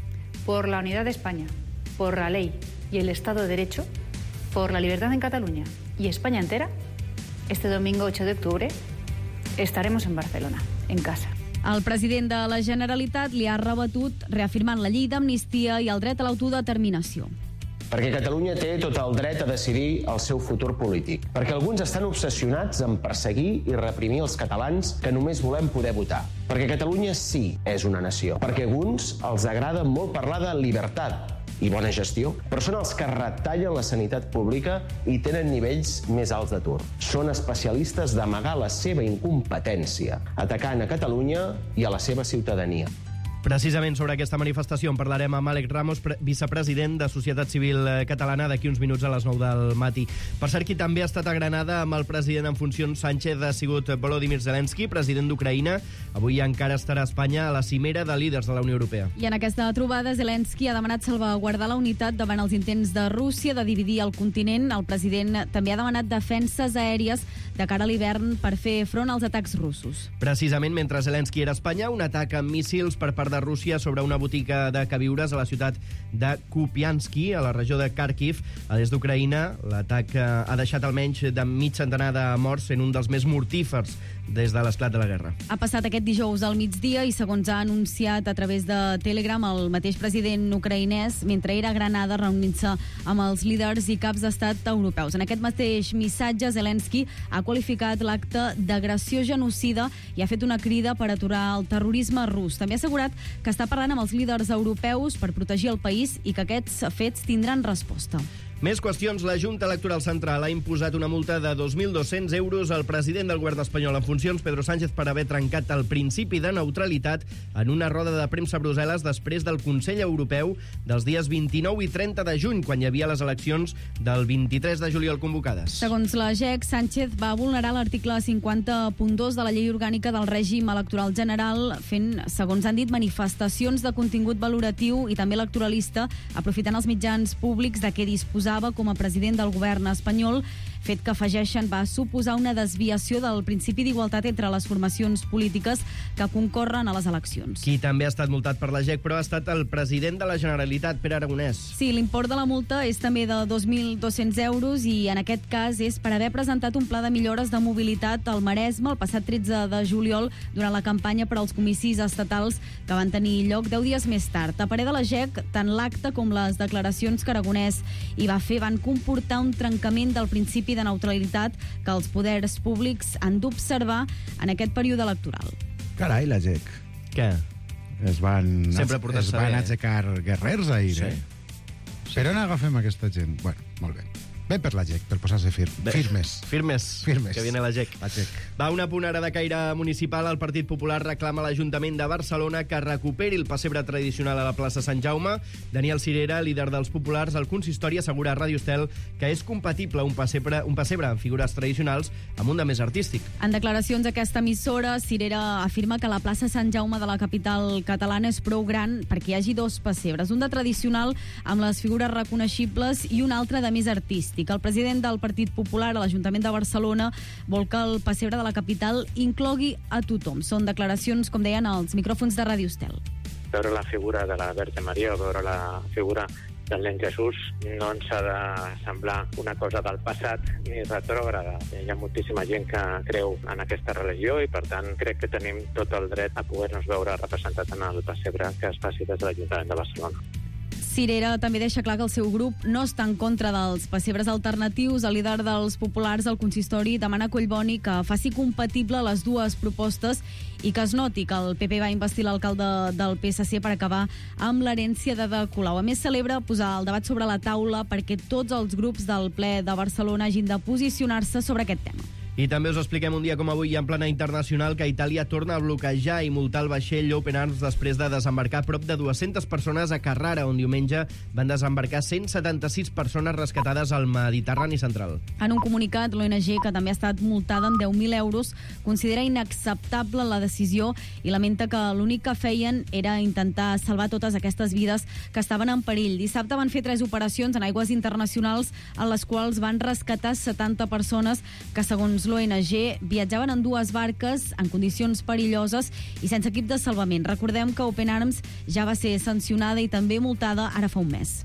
por la unidad de España, por la ley y el Estado de Derecho, por la libertad en Cataluña y España entera, este domingo ocho de octubre estaremos en Barcelona, en casa. El president de la Generalitat li ha rebatut reafirmant la llei d'amnistia i el dret a l'autodeterminació. Perquè Catalunya té tot el dret a decidir el seu futur polític. Perquè alguns estan obsessionats en perseguir i reprimir els catalans que només volem poder votar. Perquè Catalunya sí és una nació. Perquè a alguns els agrada molt parlar de llibertat i bona gestió, però són els que retallen la sanitat pública i tenen nivells més alts d'atur. Són especialistes d'amagar la seva incompetència, atacant a Catalunya i a la seva ciutadania. Precisament sobre aquesta manifestació en parlarem amb Àlex Ramos, vicepresident de Societat Civil Catalana, d'aquí uns minuts a les nou del matí. Per cert, qui també ha estat a Granada amb el president en funcions Sánchez ha sigut Volodymyr Zelensky, president d'Ucraïna. Avui encara estarà a Espanya a la cimera de líders de la Unió Europea. I en aquesta trobada, Zelensky ha demanat salvaguardar la unitat davant els intents de Rússia de dividir el continent. El president també ha demanat defenses aèries de cara a l'hivern per fer front als atacs russos. Precisament mentre Zelensky era a Espanya, un atac amb míssils per part de Rússia sobre una botiga de queviures a la ciutat de Kupiansky, a la regió de Kharkiv, a l'est d'Ucraïna. L'atac ha deixat almenys de mig centenar de morts, sent un dels més mortífers des de l'esclat de la guerra. Ha passat aquest dijous al migdia i, segons ha anunciat a través de Telegram el mateix president ucraïnès, mentre era a Granada reunint-se amb els líders i caps d'estat europeus. En aquest mateix missatge, Zelensky ha qualificat l'acte d'agressió genocida i ha fet una crida per aturar el terrorisme rus. També ha assegurat que està parlant amb els líders europeus per protegir el país i que aquests fets tindran resposta. Més qüestions. La Junta Electoral Central ha imposat una multa de dos mil dos-cents euros al president del govern espanyol en funcions, Pedro Sánchez, per haver trencat el principi de neutralitat en una roda de premsa a Brussel·les després del Consell Europeu dels dies vint-i-nou i trenta de juny, quan hi havia les eleccions del vint-i-tres de juliol convocades. Segons la G E C, Sánchez va vulnerar l'article cinquanta punt dos de la llei orgànica del règim electoral general, fent, segons han dit, manifestacions de contingut valoratiu i també electoralista, aprofitant els mitjans públics de què disposava com a president del govern espanyol, fet que afegeixen va suposar una desviació del principi d'igualtat entre les formacions polítiques que concorren a les eleccions. Qui també ha estat multat per la G E C, però, ha estat el president de la Generalitat, Pere Aragonès. Sí, l'import de la multa és també de dos mil dos-cents euros i en aquest cas és per haver presentat un pla de millores de mobilitat al Maresme el passat tretze de juliol durant la campanya per als comicis estatals que van tenir lloc deu dies més tard. A parer de la G E C, tant l'acte com les declaracions que Aragonès hi va fer van comportar un trencament del principi de neutralitat que els poders públics han d'observar en aquest període electoral. Carai, la G E C. Què? Es van, Sempre es van bé. aixecar guerrers ahir, Sí. eh? Per on agafem aquesta gent? Bueno, molt bé. Bé per la G E C, per posar-se fir firmes. Firmes. Firmes. Que viene la G E C. La G E C. Va, una punt ara de caire municipal. El Partit Popular reclama a l'Ajuntament de Barcelona que recuperi el pessebre tradicional a la plaça Sant Jaume. Daniel Cirera, líder dels populars al consistori, assegura a Ràdio Estel que és compatible un pessebre, un pessebre amb figures tradicionals amb un de més artístic. En declaracions d'aquesta emissora, Cirera afirma que la plaça Sant Jaume de la capital catalana és prou gran perquè hi hagi dos pessebres, un de tradicional amb les figures reconeixibles i un altre de més artístic. El president del Partit Popular a l'Ajuntament de Barcelona vol que el pessebre de la capital inclogui a tothom. Són declaracions, com deien, als micròfons de Ràdio Estel. Veure la figura de la Verge Maria o veure la figura del nen Jesús no ens ha de semblar una cosa del passat ni retrògrada. Hi ha moltíssima gent que creu en aquesta religió i, per tant, crec que tenim tot el dret a poder-nos veure representat en el pessebre que es faci des de l'Ajuntament de Barcelona. Cirera també deixa clar que el seu grup no està en contra dels pessebres alternatius. El líder dels populars del consistori demana a Collboni que faci compatible les dues propostes i que es noti que el P P va investir l'alcalde del P S C per acabar amb l'herència de De Colau. A més, celebra posar el debat sobre la taula perquè tots els grups del ple de Barcelona hagin de posicionar-se sobre aquest tema. I també us expliquem un dia com avui en plana internacional que Itàlia torna a bloquejar i multar el vaixell Open Arms després de desembarcar prop de dues-centes persones a Carrara, on diumenge van desembarcar cent setanta-sis persones rescatades al Mediterrani central. En un comunicat, l'O N G, que també ha estat multada amb deu mil euros, considera inacceptable la decisió i lamenta que l'únic que feien era intentar salvar totes aquestes vides que estaven en perill. Dissabte van fer tres operacions en aigües internacionals en les quals van rescatar setanta persones que, segons l'O N G, viatjaven en dues barques en condicions perilloses i sense equip de salvament. Recordem que Open Arms ja va ser sancionada i també multada ara fa un mes.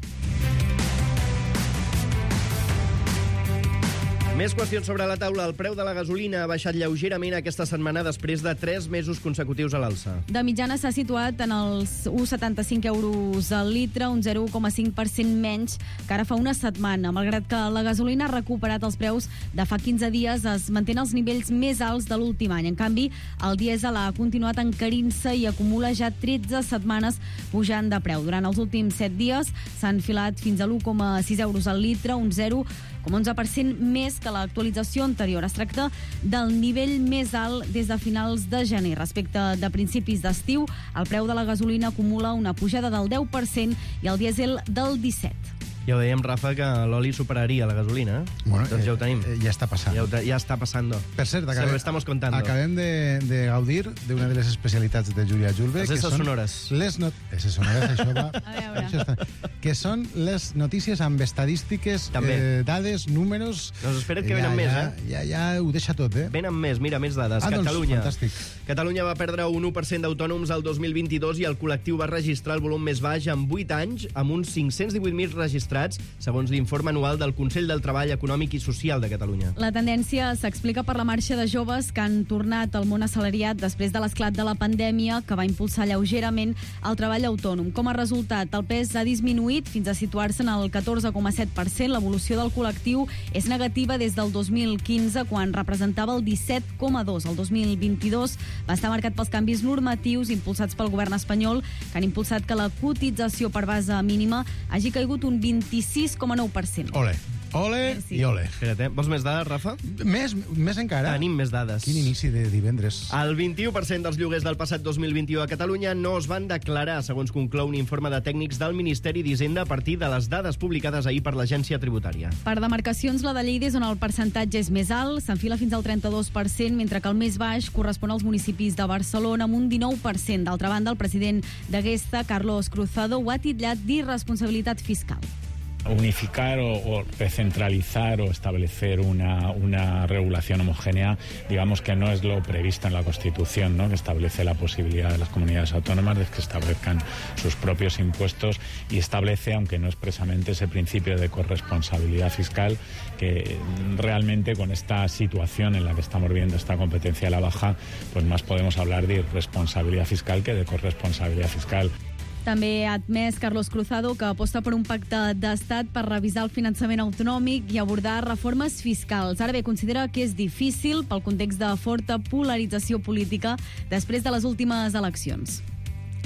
Més qüestions sobre la taula. El preu de la gasolina ha baixat lleugerament aquesta setmana després de tres mesos consecutius a l'alça. De mitjana s'ha situat en els u coma setanta-cinc euros al litre, un zero coma cinc per cent menys que ara fa una setmana. Malgrat que la gasolina ha recuperat els preus de fa quinze dies, es mantén als nivells més alts de l'últim any. En canvi, el dièsel ha continuat encarint-se i acumula ja tretze setmanes pujant de preu. Durant els últims set dies s'ha enfilat fins a l'u coma sis euros al litre, un zero coma onze per cent més que l'actualització anterior. Es tracta del nivell més alt des de finals de gener. Respecte de principis d'estiu, el preu de la gasolina acumula una pujada del deu per cent i el dièsel del disset per cent. Ja ho dèiem, Rafa, que l'oli superaria la gasolina. Bueno, doncs ja ho tenim. Eh, ja està passant. Ja, ja està passant. Per cert, acabem, Se lo estamos contando. acabem de, de gaudir d'una de les especialitats de Júlia Julve. Les esses sonores. Les not... Esses sonores, això va... això està... Que són les notícies amb estadístiques, eh, dades, números... Doncs espera't que ja, venen ja, més, eh? Ja, ja ho deixa tot, eh? Venen més, mira, més dades. Ah, doncs, Catalunya. fantàstic. Catalunya va perdre un u per cent d'autònoms el dos mil vint-i-dos i el col·lectiu va registrar el volum més baix en vuit anys, amb uns cinc-cents divuit mil registrats, segons l'informe anual del Consell del Treball Econòmic i Social de Catalunya. La tendència s'explica per la marxa de joves que han tornat al món assalariat després de l'esclat de la pandèmia, que va impulsar lleugerament el treball autònom. Com a resultat, el pes ha disminuït fins a situar-se en el catorze coma set per cent. L'evolució del col·lectiu és negativa des del dos mil quinze, quan representava el disset coma dos. El dos mil vint-i-dos va estar marcat pels canvis normatius impulsats pel govern espanyol, que han impulsat que la cotització per base mínima hagi caigut un vint-i-sis coma nou per cent. Ole. Ole sí. i ole. Espera't, eh? Vols més dades, Rafa? Més, més encara. Tenim més dades. Quin inici de divendres. El vint-i-u per cent dels lloguers del passat dos mil vint-i-u a Catalunya no es van declarar, segons conclou un informe de tècnics del Ministeri d'Hisenda a partir de les dades publicades ahir per l'Agència Tributària. Per demarcacions, la de Lleida és on el percentatge és més alt, s'enfila fins al trenta-dos per cent, mentre que el més baix correspon als municipis de Barcelona, amb un dinou per cent. D'altra banda, el president de Gesta, Carlos Cruzado, ho ha titllat d'irresponsabilitat fiscal. Unificar o, o recentralizar o establecer una, una regulación homogénea, digamos que no es lo previsto en la Constitución, ¿no? Que establece la posibilidad de las comunidades autónomas de que establezcan sus propios impuestos y establece, aunque no expresamente, ese principio de corresponsabilidad fiscal, que realmente con esta situación en la que estamos viendo esta competencia a la baja, pues más podemos hablar de irresponsabilidad fiscal que de corresponsabilidad fiscal. També ha admès Carlos Cruzado que aposta per un pacte d'estat per revisar el finançament autonòmic i abordar reformes fiscals. Ara bé, considera que és difícil pel context de forta polarització política després de les últimes eleccions.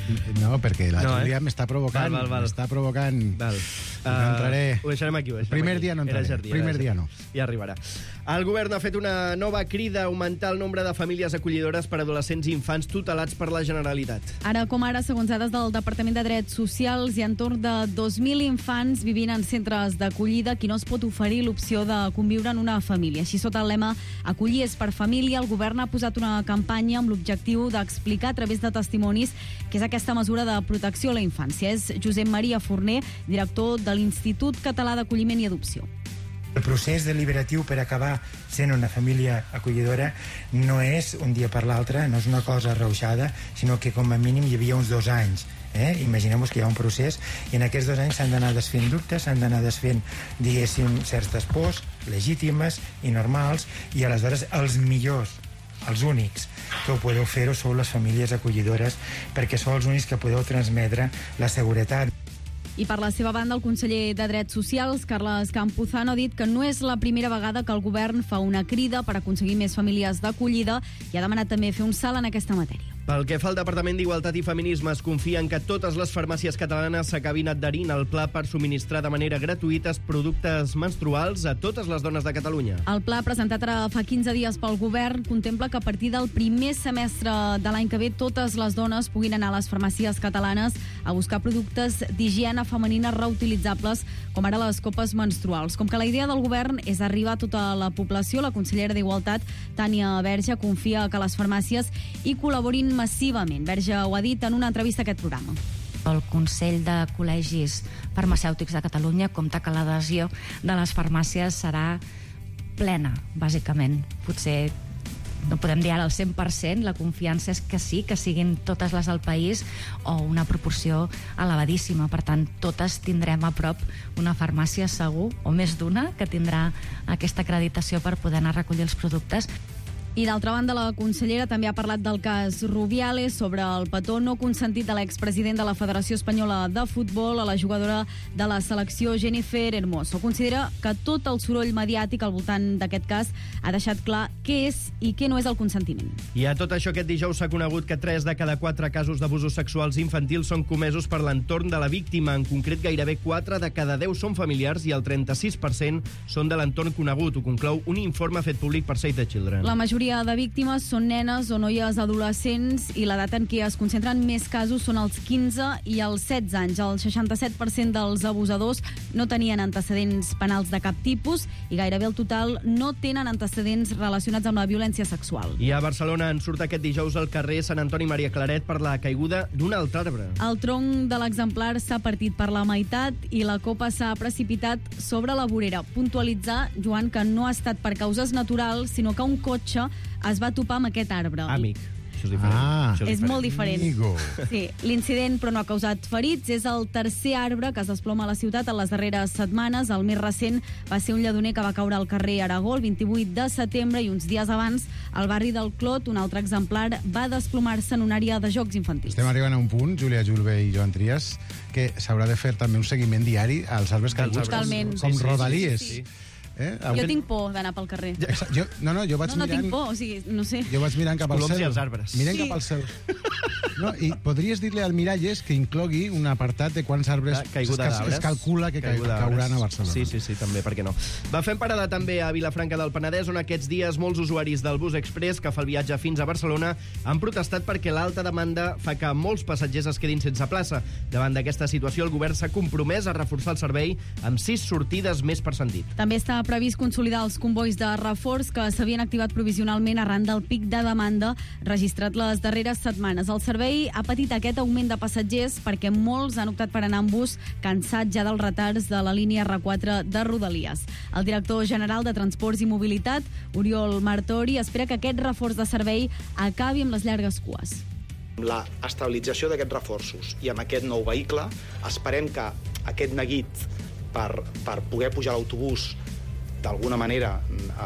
No, perquè la No, eh? Júlia m'està provocant. Val, val, val. M'està provocant. Val. No entraré. Ho deixarem aquí. Ho deixarem Primer aquí. dia no Era entraré. jardí, Primer era dia jardí. no. Ja arribarà. El govern ha fet una nova crida a augmentar el nombre de famílies acollidores per a adolescents i infants tutelats per la Generalitat. Ara com ara, segons dades del Departament de Drets Socials, hi ha entorn de dos mil infants vivint en centres d'acollida qui no es pot oferir l'opció de conviure en una família. Així, sota el lema Acollir és per família, el govern ha posat una campanya amb l'objectiu d'explicar a través de testimonis què és aquesta mesura de protecció a la infància. És Josep Maria Forner, director de l'Institut Català d'Acolliment i Adopció. El procés deliberatiu per acabar sent una família acollidora no és un dia per l'altre, no és una cosa arrauxada, sinó que com a mínim hi havia uns dos anys. Eh? Imagineu-vos que hi ha un procés i en aquests dos anys s'han d'anar desfent dubtes, s'han d'anar desfent, diguéssim, certes pors legítimes i normals, i aleshores els millors, els únics que ho podeu fer-ho sou les famílies acollidores, perquè sou els únics que podeu transmetre la seguretat. I per la seva banda, el conseller de Drets Socials, Carles Campuzano, ha dit que no és la primera vegada que el govern fa una crida per aconseguir més famílies d'acollida i ha demanat també fer un salt en aquesta matèria. Pel que fa al Departament d'Igualtat i Feminismes, confia en que totes les farmàcies catalanes s'acabin adherint al pla per subministrar de manera gratuïta productes menstruals a totes les dones de Catalunya. El pla, presentat ara fa quinze dies pel govern, contempla que a partir del primer semestre de l'any que ve totes les dones puguin anar a les farmàcies catalanes a buscar productes d'higiene femenina reutilitzables, com ara les copes menstruals. Com que la idea del govern és arribar a tota la població, la consellera d'Igualtat, Tània Verge, confia que les farmàcies hi col·laborin massivament. Verge ho ha dit en una entrevista a aquest programa. El Consell de Col·legis Farmacèutics de Catalunya compta que l'adhesió de les farmàcies serà plena, bàsicament. Potser no podem dir ara al cent per cent, la confiança és que sí, que siguin totes les del país o una proporció elevadíssima. Per tant, totes tindrem a prop una farmàcia segur, o més d'una, que tindrà aquesta acreditació per poder anar a recollir els productes. I d'altra banda, la consellera també ha parlat del cas Rubiales sobre el petó no consentit de l'expresident de la Federació Espanyola de Futbol a la jugadora de la selecció Jennifer Hermoso. Considera que tot el soroll mediàtic al voltant d'aquest cas ha deixat clar què és i què no és el consentiment. I a tot això, aquest dijous s'ha conegut que tres de cada quatre casos d'abusos sexuals infantils són comesos per l'entorn de la víctima. En concret, gairebé quatre de cada deu són familiars i el trenta-sis per cent són de l'entorn conegut. Ho conclou un informe fet públic per Save the Children. La majoria de víctimes són nenes o noies adolescents i l'edat en què es concentren més casos són els quinze i els setze anys. El seixanta-set per cent dels abusadors no tenien antecedents penals de cap tipus i gairebé el total no tenen antecedents relacionats amb la violència sexual. I a Barcelona en surt aquest dijous al carrer Sant Antoni Maria Claret per la caiguda d'un altre arbre. El tronc de l'exemplar s'ha partit per la meitat i la copa s'ha precipitat sobre la vorera. Puntualitzar, Joan, que no ha estat per causes naturals, sinó que un cotxe es va topar amb aquest arbre. Amic. Això és diferent. Ah, Això és, és molt diferent. Amigo. Sí, l'incident, però no ha causat ferits. És el tercer arbre que es desploma a la ciutat en les darreres setmanes. El més recent va ser un lledoner que va caure al carrer Aragó el vint-i-vuit de setembre i uns dies abans al barri del Clot un altre exemplar va desplomar-se en una àrea de jocs infantils. Estem arribant a un punt, Júlia Julve i Joan Trias, que s'haurà de fer també un seguiment diari als arbres caiguts. Totalment. Com Sí, sí, rodalies. sí, sí. Eh? Jo tinc por d'anar pel carrer. Jo, no, no, jo vaig No, no mirant... tinc por, o sigui, no sé. Jo vaig mirant cap al Coloms cel. i els arbres. Mirant Sí. cap al cel. No, i podries dir-li al Miralles que inclogui un apartat de quants arbres La caiguda es, d'arbres. es calcula que Caiguda cauran d'arbres. a Barcelona. Sí, sí, sí, també, per què no. Va fent parada també a Vilafranca del Penedès, on aquests dies molts usuaris del bus express que fa el viatge fins a Barcelona han protestat perquè l'alta demanda fa que molts passatgers es quedin sense plaça. Davant d'aquesta situació, el govern s'ha compromès a reforçar el servei amb sis sortides més per sentit. També està previst consolidar els convois de reforç que s'havien activat provisionalment arran del pic de demanda registrat les darreres setmanes. El servei ha patit aquest augment de passatgers perquè molts han optat per anar en bus cansats ja dels retards de la línia R quatre de Rodalies. El director general de Transports i Mobilitat, Oriol Martori, espera que aquest reforç de servei acabi amb les llargues cues. Amb la estabilització d'aquests reforços i amb aquest nou vehicle esperem que aquest neguit per, per poder pujar a l'autobús d'alguna manera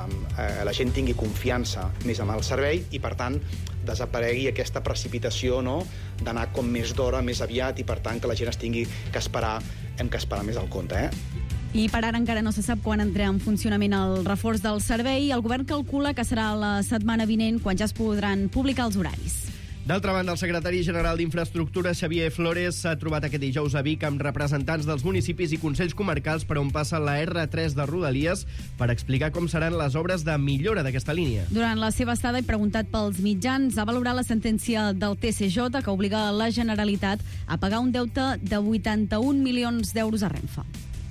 eh, la gent tingui confiança més en el servei i, per tant, desaparegui aquesta precipitació, no?, d'anar com més d'hora, més aviat, i, per tant, que la gent es tingui que esperar, hem que esperar més al compte, eh? I per ara encara no se sap quan entrarà en funcionament el reforç del servei. El govern calcula que serà la setmana vinent quan ja es podran publicar els horaris. D'altra banda, el secretari general d'Infraestructures, Xavier Flores, s'ha trobat aquest dijous a Vic amb representants dels municipis i consells comarcals per on passa la erre tres de Rodalies per explicar com seran les obres de millora d'aquesta línia. Durant la seva estada i preguntat pels mitjans, ha valorat la sentència del T C J que obliga la Generalitat a pagar un deute de vuitanta-un milions d'euros a Renfe.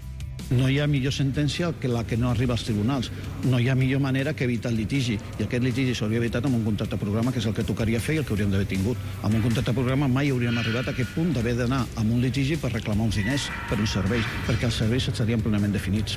No hi ha millor sentència que la que no arriba als tribunals. No hi ha millor manera que evitar el litigi. I aquest litigi s'hauria evitat amb un contracte programa, que és el que tocaria fer i el que hauríem d'haver tingut. Amb un contracte programa mai hauríem arribat a aquest punt d'haver d'anar amb un litigi per reclamar uns diners per uns serveis, perquè els serveis estarien plenament definits.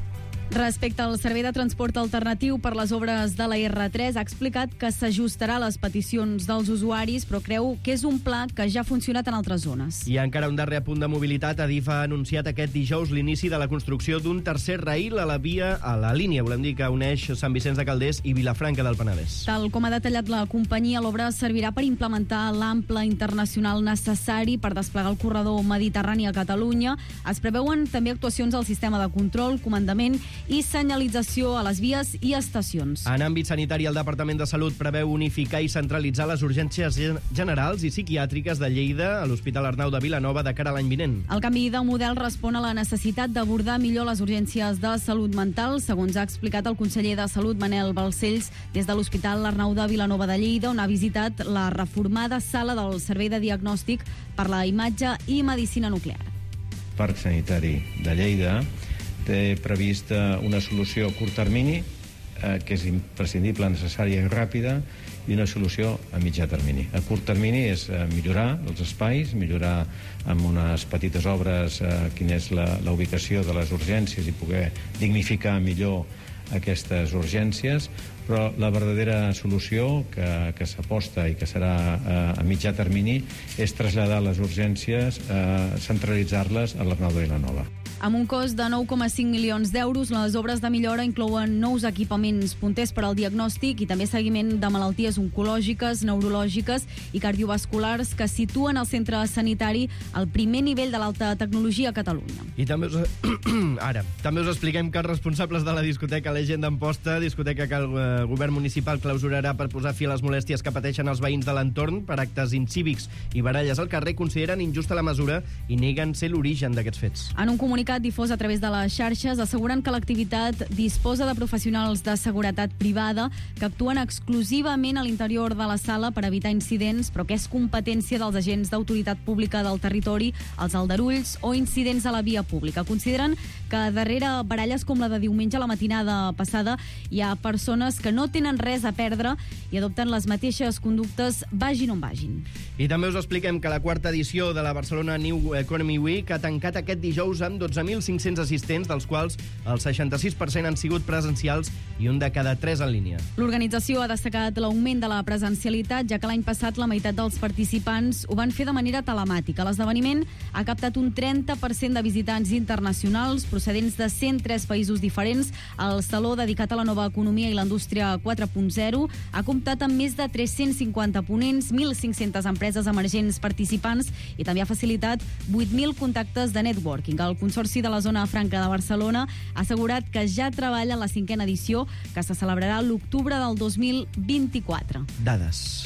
Respecte al servei de transport alternatiu per les obres de la erre tres, ha explicat que s'ajustarà a les peticions dels usuaris, però creu que és un pla que ja ha funcionat en altres zones. I encara un darrer apunt de mobilitat. Adif ha anunciat aquest dijous l'inici de la construcció d'un tercer raïl a la via, a la línia, volem dir, que uneix Sant Vicenç de Calders i Vilafranca del Penedès. Tal com ha detallat la companyia, l'obra servirà per implementar l'ample internacional necessari per desplegar el corredor mediterrani a Catalunya. Es preveuen també actuacions al sistema de control, comandament i senyalització a les vies i estacions. En àmbit sanitari, el Departament de Salut preveu unificar i centralitzar les urgències generals i psiquiàtriques de Lleida a l'Hospital Arnau de Vilanova de cara a l'any vinent. El canvi de model respon a la necessitat d'abordar millor les urgències de salut mental, segons ha explicat el conseller de Salut, Manel Balcells, des de l'Hospital Arnau de Vilanova de Lleida, on ha visitat la reformada sala del Servei de Diagnòstic per la Imatge i Medicina Nuclear. Parc Sanitari de Lleida té prevista una solució a curt termini, eh, que és imprescindible, necessària i ràpida, i una solució a mitjà termini. A curt termini és eh, millorar els espais, millorar amb unes petites obres eh, quina és la, la ubicació de les urgències i poder dignificar millor aquestes urgències, però la verdadera solució que, que s'aposta i que serà eh, a mitjà termini és traslladar les urgències, eh, centralitzar-les a l'Arnau de Vilanova. Amb un cost de nou coma cinc milions d'euros, les obres de millora inclouen nous equipaments punters per al diagnòstic i també seguiment de malalties oncològiques, neurològiques i cardiovasculars que situen el centre sanitari al primer nivell de l'alta tecnologia a Catalunya. I també us... Ara, també us expliquem que els responsables de la discoteca Legenda Amposta, discoteca que el govern municipal clausurarà per posar fi a les molèsties que pateixen els veïns de l'entorn per actes incívics i baralles al carrer, consideren injusta la mesura i neguen ser l'origen d'aquests fets. En un comunicat difós a través de les xarxes, asseguren que l'activitat disposa de professionals de seguretat privada que actuen exclusivament a l'interior de la sala per evitar incidents, però que és competència dels agents d'autoritat pública del territori, els aldarulls o incidents a la via pública. Consideren que darrere baralles com la de diumenge a la matinada passada hi ha persones que no tenen res a perdre i adopten les mateixes conductes vagin on vagin. I també us expliquem que la quarta edició de la Barcelona New Economy Week ha tancat aquest dijous amb dotze mil cinc-cents assistents, dels quals el seixanta-sis per cent han sigut presencials i un de cada tres en línia. L'organització ha destacat l'augment de la presencialitat, ja que l'any passat la meitat dels participants ho van fer de manera telemàtica. L'esdeveniment ha captat un trenta per cent de visitants internacionals procedents de cent tres països diferents. El saló, dedicat a la nova economia i la indústria quatre punt zero, ha comptat amb més de tres-cents cinquanta ponents, mil cinc-centes empreses emergents participants i també ha facilitat vuit mil contactes de networking. El Consorci de la Zona Franca de Barcelona ha assegurat que ja treballa en la cinquena edició, que se celebrarà l'octubre del dos mil vint-i-quatre. Dades.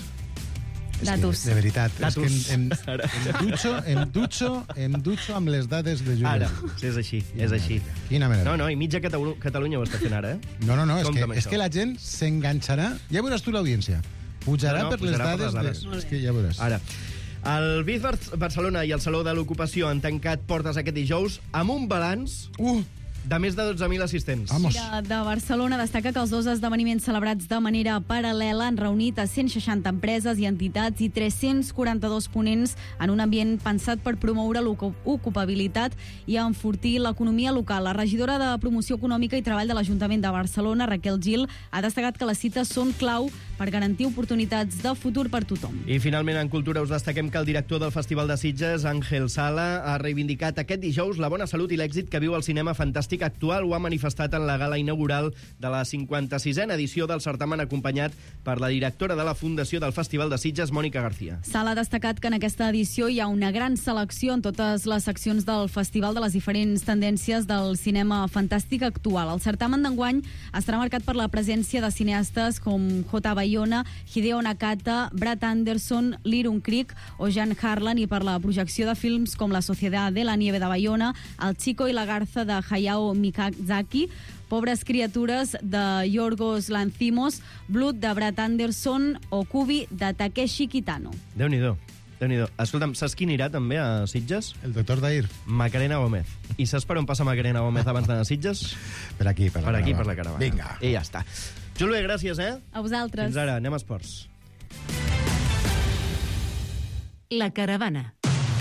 Datos. De veritat, Datos. és que em, em, em, dutxo, em, dutxo, em dutxo amb les dades de Julià. Ara, és així, és així. Quina merda. No, no, i mitja Catalu Catalunya ho està fent ara, eh? No, no, no, és Compte que, amb és això. que la gent s'enganxarà. Ja veuràs tu l'audiència. Pujarà, No, no, per, les pujarà per dades les dades. de... És que ja veuràs. Ara, el B I Z Barcelona i el Saló de l'Ocupació han tancat portes aquest dijous amb un balanç uh. de més de dotze mil assistents. Fira de Barcelona destaca que els dos esdeveniments celebrats de manera paral·lela han reunit a cent seixanta empreses i entitats i tres-cents quaranta-dos ponents en un ambient pensat per promoure l'ocupabilitat i enfortir l'economia local. La regidora de Promoció Econòmica i Treball de l'Ajuntament de Barcelona, Raquel Gil, ha destacat que les cites són clau per garantir oportunitats de futur per tothom. I finalment, en cultura, us destaquem que el director del Festival de Sitges, Àngel Sala, ha reivindicat aquest dijous la bona salut i l'èxit que viu el cinema fantàstic actual. Ho ha manifestat en la gala inaugural de la cinquanta-sisena edició del certamen, acompanyat per la directora de la Fundació del Festival de Sitges, Mònica García. Sala ha destacat que en aquesta edició hi ha una gran selecció en totes les seccions del festival de les diferents tendències del cinema fantàstic actual. El certamen d'enguany estarà marcat per la presència de cineastes com J. Bayona, Bayona, Hideo Nakata, Brad Anderson, Lirun Creek o Jan Harlan, i per la projecció de films com La Sociedad de la Nieve de Bayona, El Chico i la Garza de Hayao Miyazaki, Pobres criatures de Yorgos Lanthimos, Blood de Brad Anderson o Kubi de Takeshi Kitano. Déu-n'hi-do. Déu-n'hi-do. Escolta'm, saps qui anirà també a Sitges? El doctor Dair. Macarena Gómez. I saps per on passa Macarena Gómez abans d'anar a Sitges? Per aquí, per la per aquí, caravana. per la caravana. Vinga. I ja està. Júlia, gràcies, eh? A vosaltres. Fins ara, anem a esports. La caravana.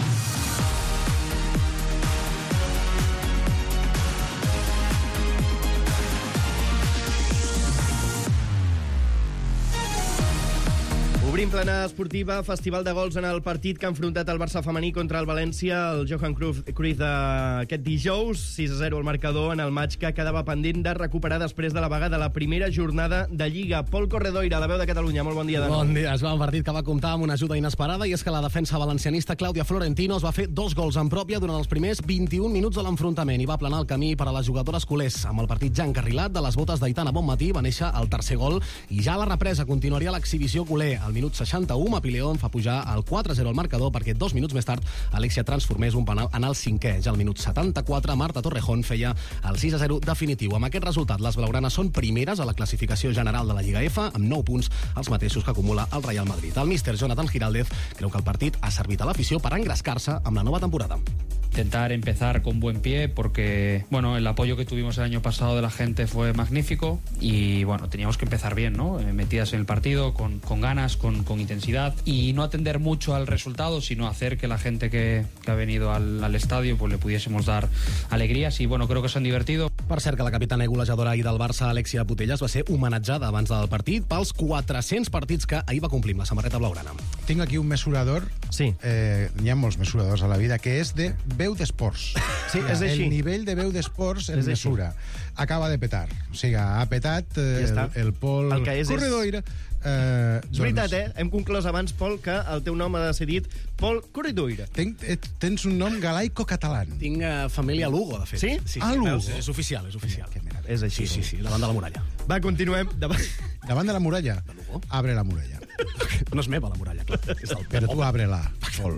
Obrim plana esportiva, festival de gols en el partit que ha enfrontat el Barça femení contra el València, el Johan Cruyff d'aquest dijous, sis a zero al marcador en el maig que quedava pendent de recuperar després de la vaga de la primera jornada de Lliga. Pol Corredoira, la veu de Catalunya, molt bon dia de nou. Bon dia, es va un partit que va comptar amb una ajuda inesperada, i és que la defensa valencianista Clàudia Florentino es va fer dos gols en pròpia durant els primers vint-i-un minuts de l'enfrontament i va aplanar el camí per a les jugadores culers. Amb el partit ja encarrilat, de les botes d'Aitana Bonmatí va néixer el tercer gol i ja a la represa continuaria l'exhibició culer. Al minut seixanta-u, Mapileón fa pujar el quatre a zero al marcador perquè dos minuts més tard Alexia transformés un penal en el cinquè. Ja al minut setanta-quatre, Marta Torrejón feia el sis a zero definitiu. Amb aquest resultat, les blaugranes són primeres a la classificació general de la Lliga F, amb nou punts, els mateixos que acumula el Real Madrid. El míster Jonathan Giraldez creu que el partit ha servit a l'afició per engrescar-se amb la nova temporada. Intentar empezar con buen pie porque, bueno, el apoyo que tuvimos el año pasado de la gente fue magnífico y, bueno, teníamos que empezar bien, ¿no? Eh, metidas en el partido, con, con ganas, con, con intensidad y no atender mucho al resultado, sino hacer que la gente que, que ha venido al, al estadio pues le pudiésemos dar alegrías y, bueno, creo que s'han divertido. Per cert, que la capitana i golejadora ahir del Barça, Alexia Putellas, va ser homenatjada abans del partit pels quatre-cents partits que ahir va complir amb la samarreta blaugrana. Tinc aquí un mesurador. Sí. Eh, hi ha molts mesuradors a la vida, que és de veu d'esports. Sí, és així. El nivell de veu d'esports es És així. mesura. Acaba de petar. O sigui, ha petat eh, Ja està. el, el Pol El que és, és- Corredoira. Eh, És veritat, eh? Hem conclòs abans, Pol, que el teu nom ha decidit Pol Corredoira. Ten, eh, tens un nom galaico-català. Tinc uh, família Lugo, de fet. Sí? Sí, sí, Ah, Lugo. veus? És oficial, és oficial. És així. Sí, sí, sí, davant de la muralla. Va, continuem. Davant, Davant de la muralla? Abre la muralla. No és meva, la muralla, clar. És del Però tu abre-la, Pol.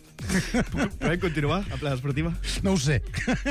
Podem continuar a plana esportiva? No ho sé.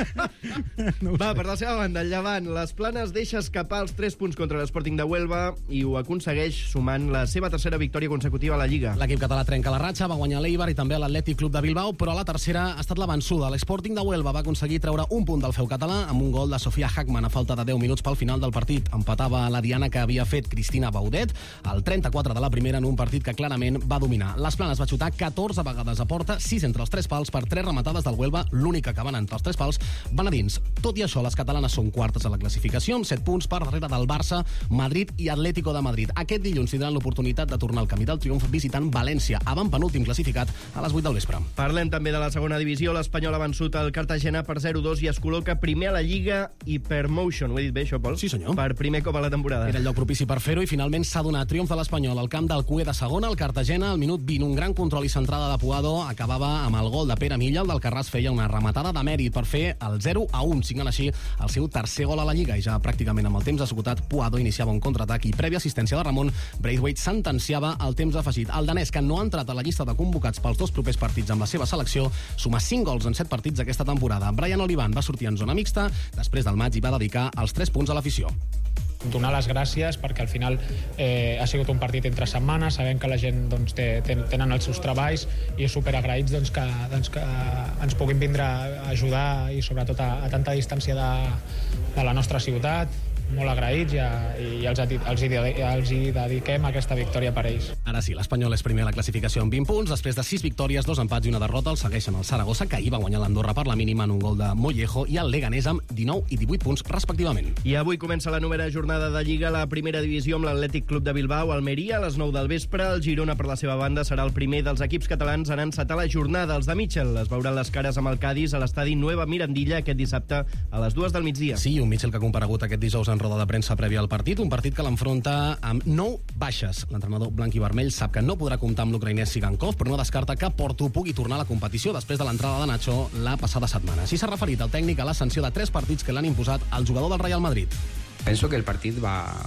No Va, per la seva banda, el Llevant, les Planes deixa escapar els tres punts contra l'Sporting de Huelva i ho aconsegueix sumant la seva tercera victòria consecutiva a la Lliga. L'equip català trenca la ratxa, va guanyar l'Eibar i també l'Atlètic Club de Bilbao, però la tercera ha estat la vençuda. L'Sporting de Huelva va aconseguir treure un punt del feu català amb un gol de Sofia Hackman a falta de deu minuts pel final del partit. Empatava la diana que havia fet Cristina Baudet al trenta-quatre de la primera en un partit que clarament va dominar. Les Planes va xutar catorze vegades a porta, sis entre els tres pals per tres rematades del Huelva, l'única que van entre els tres pals van a dins. Tot i això, les catalanes són quartes a la classificació, amb set punts per darrere del Barça, Madrid i Atlético de Madrid. Aquest dilluns tindran l'oportunitat de tornar al camí del triomf visitant València, avantpenúltim classificat a les vuit del vespre. Parlem també de la segona divisió. L'Espanyol ha vençut el Cartagena per zero dos i es col·loca primer a la Lliga i per motion. Ho he dit bé, això, Pol? Sí, senyor. Per primer cop a la temporada. Era el lloc propici per fer-ho i finalment s'ha donat triomf de l'Espanyol al camp del Cué de segona. El Cartagena, al minut vint, un gran control i centrada de Puado, acabava amb el gol de Pere Milla. El del Carràs feia una rematada de mèrit per fer el zero a un, signant així el seu tercer gol a la Lliga, i ja pràcticament amb el temps esgotat, Puado iniciava un contraatac i prèvia assistència de Ramon, Braithwaite sentenciava el temps afegit. El danès, que no ha entrat a la llista de convocats pels dos propers partits amb la seva selecció, suma cinc gols en set partits aquesta temporada. Brian Olivan va sortir en zona mixta després del maig i va dedicar els tres punts a l'afició. Donar les gràcies perquè al final eh, ha sigut un partit entre setmanes, sabem que la gent doncs, té, ten, tenen els seus treballs i superagraïts doncs, que, doncs, que ens puguin vindre a ajudar i sobretot a, a tanta distància de, de la nostra ciutat. Molt agraïts i, i els, els, hi, els hi dediquem aquesta victòria per ells. Ara sí, l'Espanyol és primer a la classificació amb vint punts. Després de sis victòries, dos empats i una derrota, el segueixen el Saragossa, que ahir va guanyar l'Andorra per la mínima en un gol de Mollejo, i el Leganés amb dinou i divuit punts, respectivament. I avui comença la novena jornada de Lliga, la primera divisió amb l'Atlètic Club de Bilbao, Almeria, a les nou del vespre. El Girona, per la seva banda, serà el primer dels equips catalans en encetar la jornada. Els de Mitchell es veuran les cares amb el Cádiz a l'estadi Nueva Mirandilla aquest dissabte a les dues del migdia. Sí, un Mitchell que ha comparegut aquest dijous en roda de premsa prèvia al partit, un partit que l'enfronta amb nou baixes. L'entrenador blanc i vermell sap que no podrà comptar amb l'ucraïnès Sigankov, però no descarta que Porto pugui tornar a la competició després de l'entrada de Nacho la passada setmana. Així s'ha referit el tècnic a la sanció de tres partits que l'han imposat al jugador del Real Madrid. Penso que el partit va,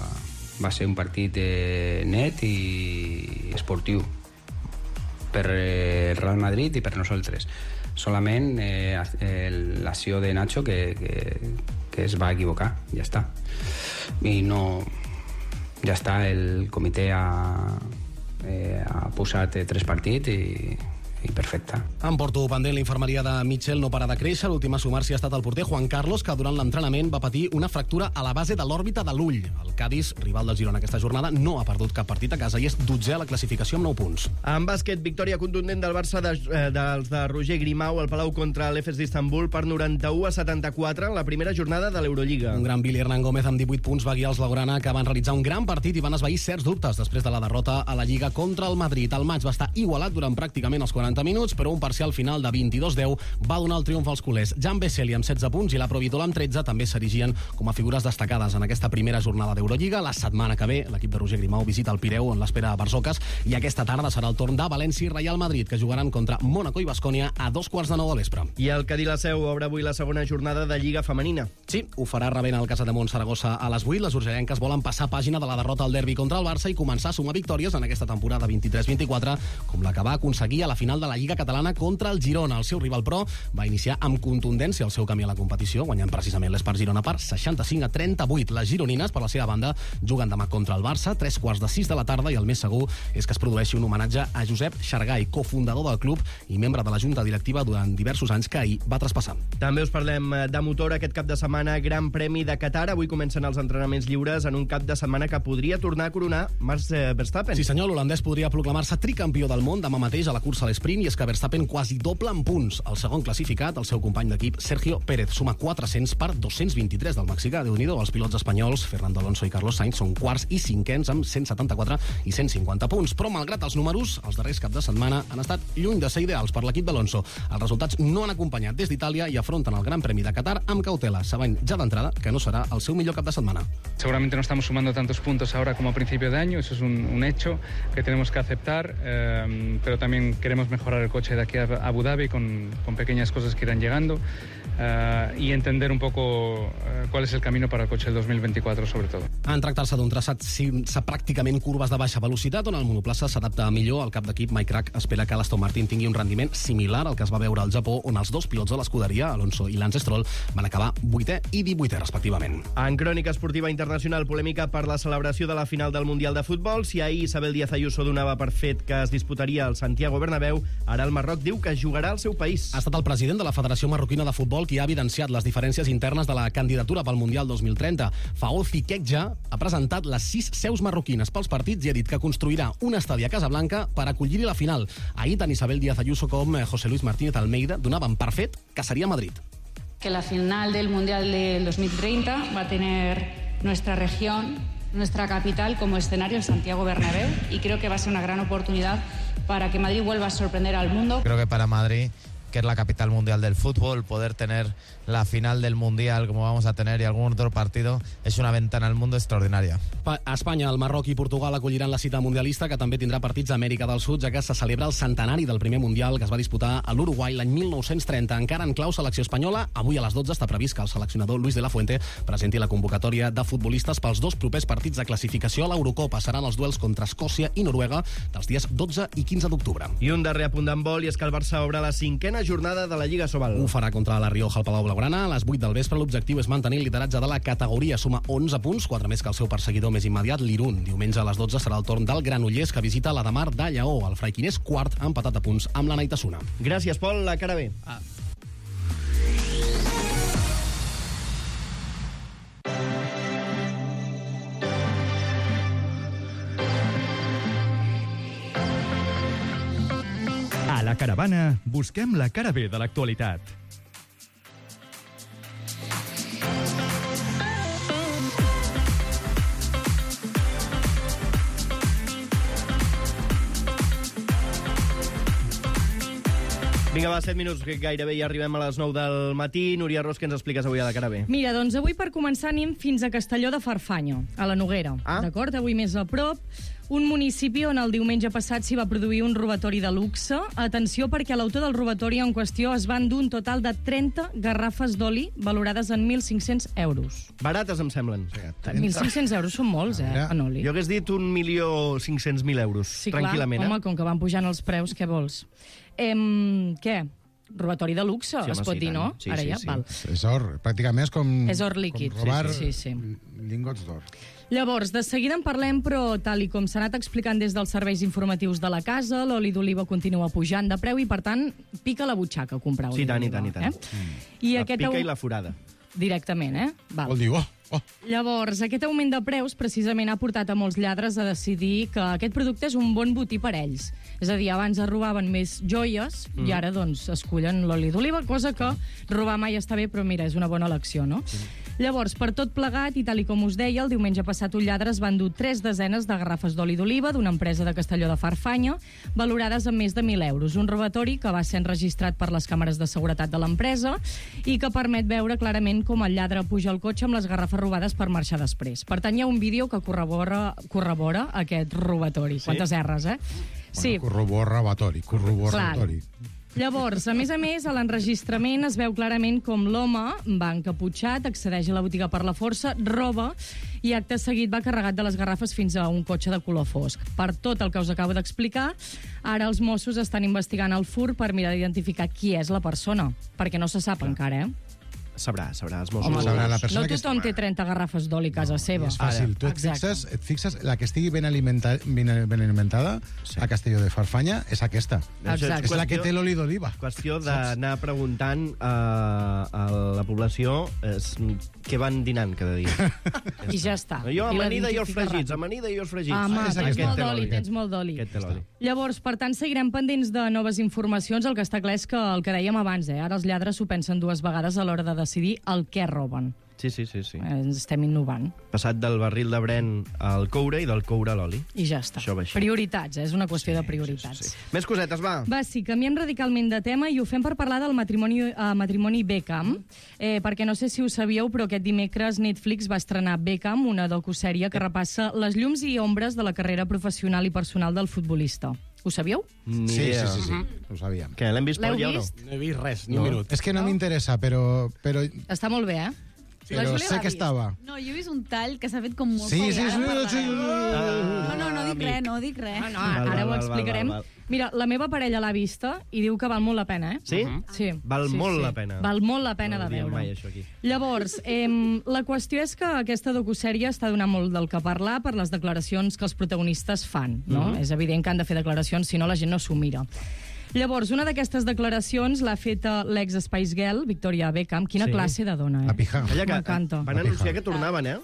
va ser un partit eh, net i esportiu per el Real Madrid i per nosaltres. Solament eh, l'acció de Nacho que, que, que es va equivocar, ja està. I no... Ja està, el comitè ha, eh, ha posat tres partits i... i perfecte. En porto pendent l'infermeria de Mitchell no para de créixer. L'últim a sumar-s'hi ha estat el porter Juan Carlos, que durant l'entrenament va patir una fractura a la base de l'òrbita de l'ull. El Cádiz, rival del Girona aquesta jornada, no ha perdut cap partit a casa i és dotzè a la classificació amb nou punts. En bàsquet, victòria contundent del Barça de, eh, dels de Roger Grimau al Palau contra l'Efes d'Istanbul per noranta-u a setanta-quatre en la primera jornada de l'Eurolliga. Un gran Billy Hernán Gómez amb divuit punts va guiar els Blaugrana, que van realitzar un gran partit i van esvair certs dubtes després de la derrota a la Lliga contra el Madrid. El maig va estar igualat durant pràcticament els quaranta minuts, però un parcial final de vint-i-dos a deu va donar el triomf als culers. Jan Vesely amb setze punts i la Provitola amb tretze també s'erigien com a figures destacades en aquesta primera jornada d'Eurolliga. La setmana que ve l'equip de Roger Grimau visita el Pireu, on l'espera a Barsocas, i aquesta tarda serà el torn de València i Real Madrid, que jugaran contra Mónaco i Baskonia a dos quarts de nou de vespre. I el Cadí la Seu obre avui la segona jornada de Lliga Femenina. Sí, ho farà rebent el Casademont Saragossa a les vuit. Les urgellenques volen passar pàgina de la derrota al derbi contra el Barça i començar a sumar victòries en aquesta temporada vint-i-tres vint-i-quatre, com la que va aconseguir a la final de la Lliga Catalana contra el Girona. El seu rival, però, va iniciar amb contundència el seu camí a la competició, guanyant precisament l'Espart Girona per seixanta-cinc a trenta-vuit. Les gironines, per la seva banda, juguen demà contra el Barça, tres quarts de sis de la tarda, i el més segur és que es produeixi un homenatge a Josep Xargai, cofundador del club i membre de la junta directiva durant diversos anys, que ahir va traspassar. També us parlem de motor aquest cap de setmana, Gran Premi de Qatar. Avui comencen els entrenaments lliures en un cap de setmana que podria tornar a coronar Max Verstappen. Sí senyor, l'holandès podria proclamar-se tricampió del món demà mateix a la cursa a l'esprint, i és que Verstappen quasi doble en punts. El segon classificat, el seu company d'equip, Sergio Pérez, suma quatre-cents per dos-cents vint-i-tres del mexicà. Déu-n'hi-do, els pilots espanyols, Fernando Alonso i Carlos Sainz, són quarts i cinquens amb cent setanta-quatre i cent cinquanta punts. Però, malgrat els números, els darrers caps de setmana han estat lluny de ser ideals per l'equip d'Alonso. Els resultats no han acompanyat des d'Itàlia i afronten el Gran Premi de Qatar amb cautela, sabent ja d'entrada que no serà el seu millor cap de setmana. Seguramente no estamos sumando tantos puntos ahora como a principio de año, eso es un, un hecho que tenemos que aceptar, eh, pero también queremos mejorar el coche de aquí a Abu Dhabi con, con pequeñas cosas que irán llegando uh, y entender un poco uh, cuál es el camino para el coche del dos mil veinticuatro, sobre todo. En tractar-se d'un traçat sense pràcticament curves de baixa velocitat, on el monoplaça s'adapta millor, el cap d'equip Mike Rack espera que l'Aston Martin tingui un rendiment similar al que es va veure al Japó, on els dos pilots de l'escuderia, Alonso i Lance Stroll, van acabar vuitè i divuitè, respectivament. En crònica esportiva internacional, polèmica per la celebració de la final del Mundial de Futbol. Si ahir Isabel Díaz Ayuso donava per fet que es disputaria al Santiago Bernabéu, ara el Marroc diu que jugarà al seu país. Ha estat el president de la Federació Marroquina de Futbol qui ha evidenciat les diferències internes de la candidatura pel Mundial dos mil trenta. Faozi Kekja ha presentat les sis seus marroquines pels partits i ha dit que construirà un estadi a Casablanca per acollir-hi la final. Ahir tant Isabel Díaz Ayuso com José Luis Martínez Almeida donaven per fet que seria a Madrid. Que la final del Mundial del dos mil treinta va a tener nuestra región, nuestra capital como escenario, el Santiago Bernabéu, y creo que va a ser una gran oportunidad para que Madrid vuelva a sorprender al mundo. Creo que para Madrid, que es la capital mundial del fútbol, poder tener la final del Mundial como vamos a tener y algún otro partido es una ventana al mundo extraordinaria. A Espanya, el Marroc i Portugal acolliran la cita mundialista, que també tindrà partits a Amèrica del Sud, ja que se celebra el centenari del primer Mundial que es va disputar a l'Uruguai l'any mil nou-cents trenta. Encara en clau selecció espanyola, avui a les dotze està previst que el seleccionador Luis de la Fuente presenti la convocatòria de futbolistes pels dos propers partits de classificació a l'Eurocopa. Seran els duels contra Escòcia i Noruega dels dies dotze i quinze d'octubre. I un darrer apunt d'handbol, i és que el Barça obre la cinquena jornada de la Lliga Sobal. Ho farà contra la Rioja al Palau Blaugrana a les vuit del vespre. L'objectiu és mantenir el lideratge de la categoria. Suma onze punts, quatre més que el seu perseguidor més immediat, l'Irun. Diumenge a les dotze serà el torn del Granollers, que visita la de Mar de Lleó. El Fraiquinés, quart, ha empatat a punts amb la Naitasuna. Gràcies, Pol. La cara bé. Ah. A la Caravana busquem la cara B de l'actualitat. Vinga, va, set minuts, que gairebé ja arribem a les nou del matí. Núria Ros, què ens expliques avui a la cara B? Mira, doncs avui per començar anem fins a Castelló de Farfanya, a la Noguera. Ah? D'acord? Avui més a prop. Un municipi on el diumenge passat s'hi va produir un robatori de luxe. Atenció, perquè l'autor del robatori en qüestió es va endur un total de trenta garrafes d'oli valorades en mil cinc-cents euros. Barates, em semblen. mil cinc-cents euros són molts, eh, en oli. Jo hagués dit un milió cinc-cents mil euros, Sí, tranquil·lament. clar, home, com que van pujant els preus, què vols? Em, què? Robatori de luxe, Sí, home, es pot sí, dir, no? tant. Sí, Ara sí, ja, sí. val. És or, pràcticament és com... És or líquid. Com robar Sí, sí, sí. lingots d'or. Llavors, de seguida en parlem, però tal i com s'ha anat explicant des dels serveis informatius de la casa, l'oli d'oliva continua pujant de preu i, per tant, pica la butxaca comprar oli Sí, tant, i d'oliva, tant, i tant. Eh? I La aquest pica au- i la forada. Directament, eh? Val. Vol dir, oh, oh. Llavors, aquest augment de preus precisament ha portat a molts lladres a decidir que aquest producte és un bon botí per ells. És a dir, abans es robaven més joies mm. i ara, doncs, escullen l'oli d'oliva, cosa que robar mai està bé, però mira, és una bona elecció, no? Sí. Llavors, per tot plegat, i tal i com us deia, el diumenge passat un lladre es va endur tres desenes de garrafes d'oli d'oliva d'una empresa de Castelló de Farfanya, valorades en més de mil euros. Un robatori que va ser enregistrat per les càmeres de seguretat de l'empresa i que permet veure clarament com el lladre puja al cotxe amb les garrafes robades per marxar després. Per tant, hi ha un vídeo que corrobora, corrobora aquest robatori. Sí? Quantes R's, eh? Sí. Corroboratori, corroboratori. Llavors, a més a més, a l'enregistrament es veu clarament com l'home va encaputxat, accedeix a la botiga per la força, roba i acte seguit va carregat de les garrafes fins a un cotxe de color fosc. Per tot el que us acabo d'explicar, ara els Mossos estan investigant el furt per mirar d'identificar qui és la persona, perquè no se sap encara, eh? Sabrà, sabrà, els Mossos. Home, sabrà la persona no que tothom té trenta garrafes d'oli a casa seva. És fàcil. Tu et fixes, et fixes, la que estigui ben, alimenta, ben, ben alimentada sí. a Castelló de Farfanya és aquesta. Exacte. És la que té l'oli d'oliva. Qüestió d'anar preguntant a, a la població es, què van dinant cada dia. I ja està. Jo, I amanida i els l'identifica fregits, ràpid. amanida i els fregits. Home, Ah, és tens aquest molt té d'oli, l'oli. tens molt d'oli. Aquest té l'oli. Llavors, per tant, seguirem pendents de noves informacions. El que està clar és que el que dèiem abans, eh? Ara els lladres s'ho pensen dues vegades a l'hora de decidir el què roben. Sí, sí, sí, sí. Ens estem innovant. Passat del barril de Brent al coure i del coure a l'oli. I ja està. Això va així. Prioritats, eh? És una qüestió de prioritats. Sí, sí. Més cosetes, va. Va, sí, canviem radicalment de tema i ho fem per parlar del matrimoni, uh, matrimoni Beckham, eh, perquè no sé si ho sabíeu, però aquest dimecres Netflix va estrenar Beckham, una docusèrie que repassa les llums i ombres de la carrera professional i personal del futbolista. Ho sabíeu? Ni Sí, idea. sí, sí, sí, Mhm. ho sabíem. Què, l'hem vist L'heu pel dia o no? vist? No he vist res, ni No. un minut. És que no, m'interessa, però, però, Està molt bé, eh? però Júlia sé l'ha que vist. estava. No, jo he vist un tall que s'ha fet com molt Sí, famosa. sí, sí, Ara sí, sí. parlarem. No, no, no dic amic. res, no dic res. No, no, Val, ara val, ho val, explicarem. val, val. Mira, la meva parella l'ha vista i diu que val molt la pena, eh? Sí? Sí. Val sí, molt sí. la pena. Val molt la pena No ho de diem veure. mai, això, aquí. Llavors, eh, la qüestió és que aquesta docusèrie està donant molt del que parlar per les declaracions que els protagonistes fan, no? Mhm. És evident que han de fer declaracions, si no la gent no s'ho mira. Llavors, una d'aquestes declaracions l'ha fet l'ex Spice Girl, Victoria Beckham. Quina Sí. classe de dona, eh? A pijar. Ella que M'encanta. van anunciar que tornaven, eh?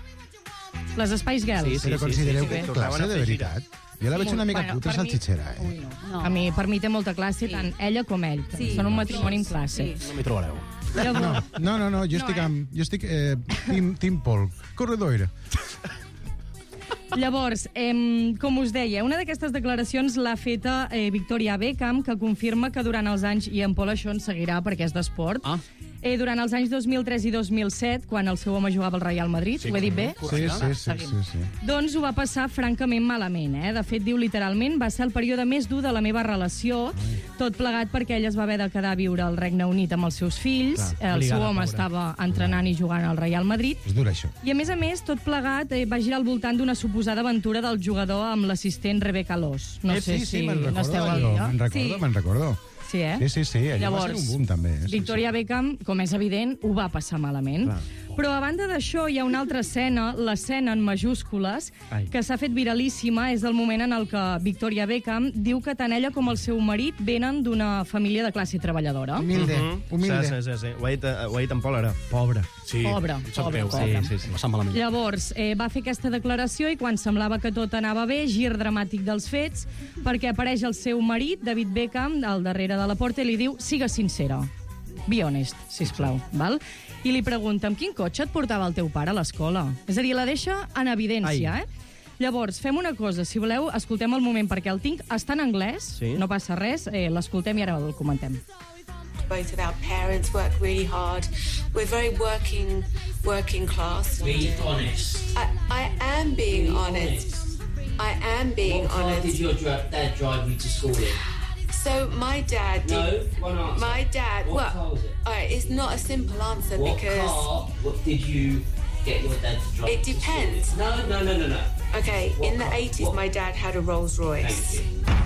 Les Spice Girls. Sí, sí, Però sí, considereu sí, sí, que sí, classe tornaven a de fer veritat? Jo la veig una mica Bueno, cutre per mi- salxitxera, eh? No. A mi, per mi té molta classe, tant ella com ell. Sí. Són un matrimoni en classe. No m'hi trobareu. Llavors, No, no, no, jo estic, amb, jo estic eh, Tim, Tim Paul, corredor. Llavors, eh, com us deia, una d'aquestes declaracions l'ha feta eh, Victoria Beckham, que confirma que durant els anys, i en Pol això en seguirà perquè és d'esport, Ah. eh, durant els anys dos mil tres i dos mil set, quan el seu home jugava al Real Madrid, Sí, ho he dit bé? Sí, sí, sí, sí, sí. Doncs ho va passar francament malament, eh? De fet, diu literalment, va ser el període més dur de la meva relació, tot plegat perquè ell es va haver de quedar a viure al Regne Unit amb els seus fills, Clar, el seu obligada, home pobra. estava entrenant i jugant al Real Madrid, És dur, això. i a més a més, tot plegat eh, va girar al voltant d'una suposada aventura del jugador amb l'assistent Rebecca Loss. No Eh, sé sí, sí, si me'n recordo, n'esteu al allò, dia. me'n recordo, me'n recordo. Sí, eh? Sí, sí, sí, allò va Llavors, ser un boom, també. Sí, Victoria Beckham, com és evident, ho va passar malament. Clar. Però a banda d'això hi ha una altra escena, l'escena en majúscules, Ai. que s'ha fet viralíssima. És el moment en el que Victoria Beckham diu que tant ella com el seu marit venen d'una família de classe treballadora. Humilde, Mhm. humilde. Sí, sí, sí. Ho ha dit, eh, ho ha dit en Pol, ara. Pobre. Sí, Pobre, em sap pobre, greu. pobre. Sí, sí, sí. Passant malament. Llavors, eh, va fer aquesta declaració i quan semblava que tot anava bé, gir dramàtic dels fets, perquè apareix el seu marit, David Beckham, al darrere de la porta i li diu, siga sincera. Be honest, sisplau, val? I li pregunta, amb quin cotxe et portava el teu pare a l'escola? És a dir, la deixa en evidència, Ai. eh? Llavors, fem una cosa, si voleu, escoltem el moment, perquè el tinc, està en anglès, Sí. no passa res, eh, l'escoltem i ara el comentem. Both of our parents work really hard. We're very working, working class. Be honest. I, I am being Be honest. I am being What car honest. did your dra- dad drive you to school in? So my dad No, did. one answer. My dad. What well, car was it? all right, it's not a simple answer What because car what did you get your dad to drive it you to school depends. in? No, no, no, no, no. Okay, What in the car? eighties, What? my dad had a Rolls Royce.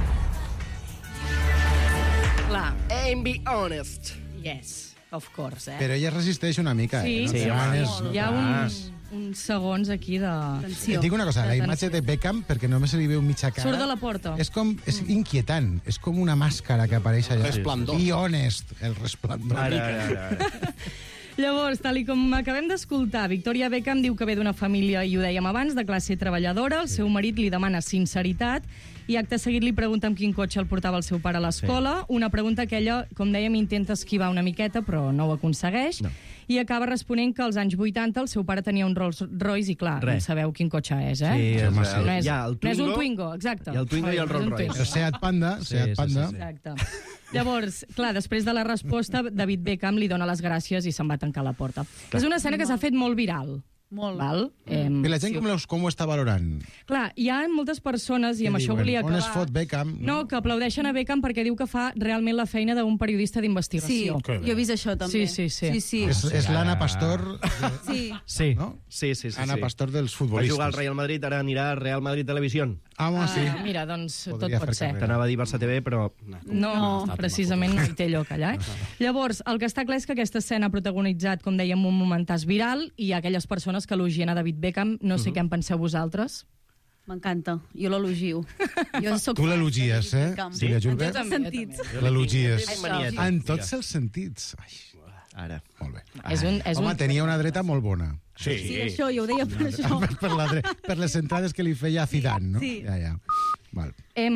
Clar. And be honest. Yes, of course, eh? Però ella es resisteix una mica, Sí, eh? No sí, té home, ganes, no hi ha pas. uns, uns segons aquí de... Et dic una cosa, la imatge de Beckham, perquè només se li veu mitja cara... Surt de la porta. És com, és inquietant, és com una màscara que apareix allà. Resplendor. Be honest, el resplendor. Ara, ara, ara. Llavors, tal i com acabem d'escoltar, Victoria Beckham diu que ve d'una família, i ho dèiem abans, de classe treballadora. El seu marit li demana sinceritat i acte seguit li pregunta amb quin cotxe el portava el seu pare a l'escola. Una pregunta que ella, com dèiem, intenta esquivar una miqueta, però no ho aconsegueix. No. I acaba responent que als anys vuitanta el seu pare tenia un Rolls Royce i, clar, Res. no sabeu quin cotxe és, eh? Sí, és, home, sí. No és, hi ha el no és un Twingo, Twingo, exacte. Hi ha el Twingo i el No és un Rolls Royce. Twingo. El Seat Panda, Sí, Seat sí, Panda. sí, sí. Exacte. Llavors, clar, després de la resposta, David Beckham li dona les gràcies i se'n va tancar la porta. És una escena que s'ha fet molt viral. Molt. Val? Eh, I la gent com, los, com ho està valorant? Clar, hi ha moltes persones, i Què amb això diuen? volia On acabar... es fot Beckham? No, que aplaudeixen a Beckham perquè diu que fa realment la feina d'un periodista d'investigació. Sí, jo he vist això també. Sí, sí, sí. sí, sí. És, és l'Anna Pastor... Sí. Sí, no? sí, sí, sí, Anna sí. Pastor dels Va futbolistes. jugar al Real Madrid, ara anirà al Real Madrid Televisió. Ah, home, sí. Ah, mira, doncs Podria tot pot fer ser. carrera. T'anava a dir Barça T V, però... No, no precisament no hi té lloc allà. Eh? Llavors, el que està clar és que aquesta escena ha protagonitzat, com dèiem, un momentàs viral, i aquelles persones que elogien a David Beckham, no sé uh -huh. què en penseu vosaltres. M'encanta, jo l'elogio. Jo soc Tu l'elogies, eh? Sí? Sílvia En Julbert? tots els sentits. L'elogies. Ai, manieta. En tots els sentits. Ai, Ara. molt bé. És un, és Home, un... tenia una dreta molt bona. Sí. Sí, això, jo ho deia per això. per, la dre... per les entrades que li feia a Zidane, no? Sí. Ja, ja. Val.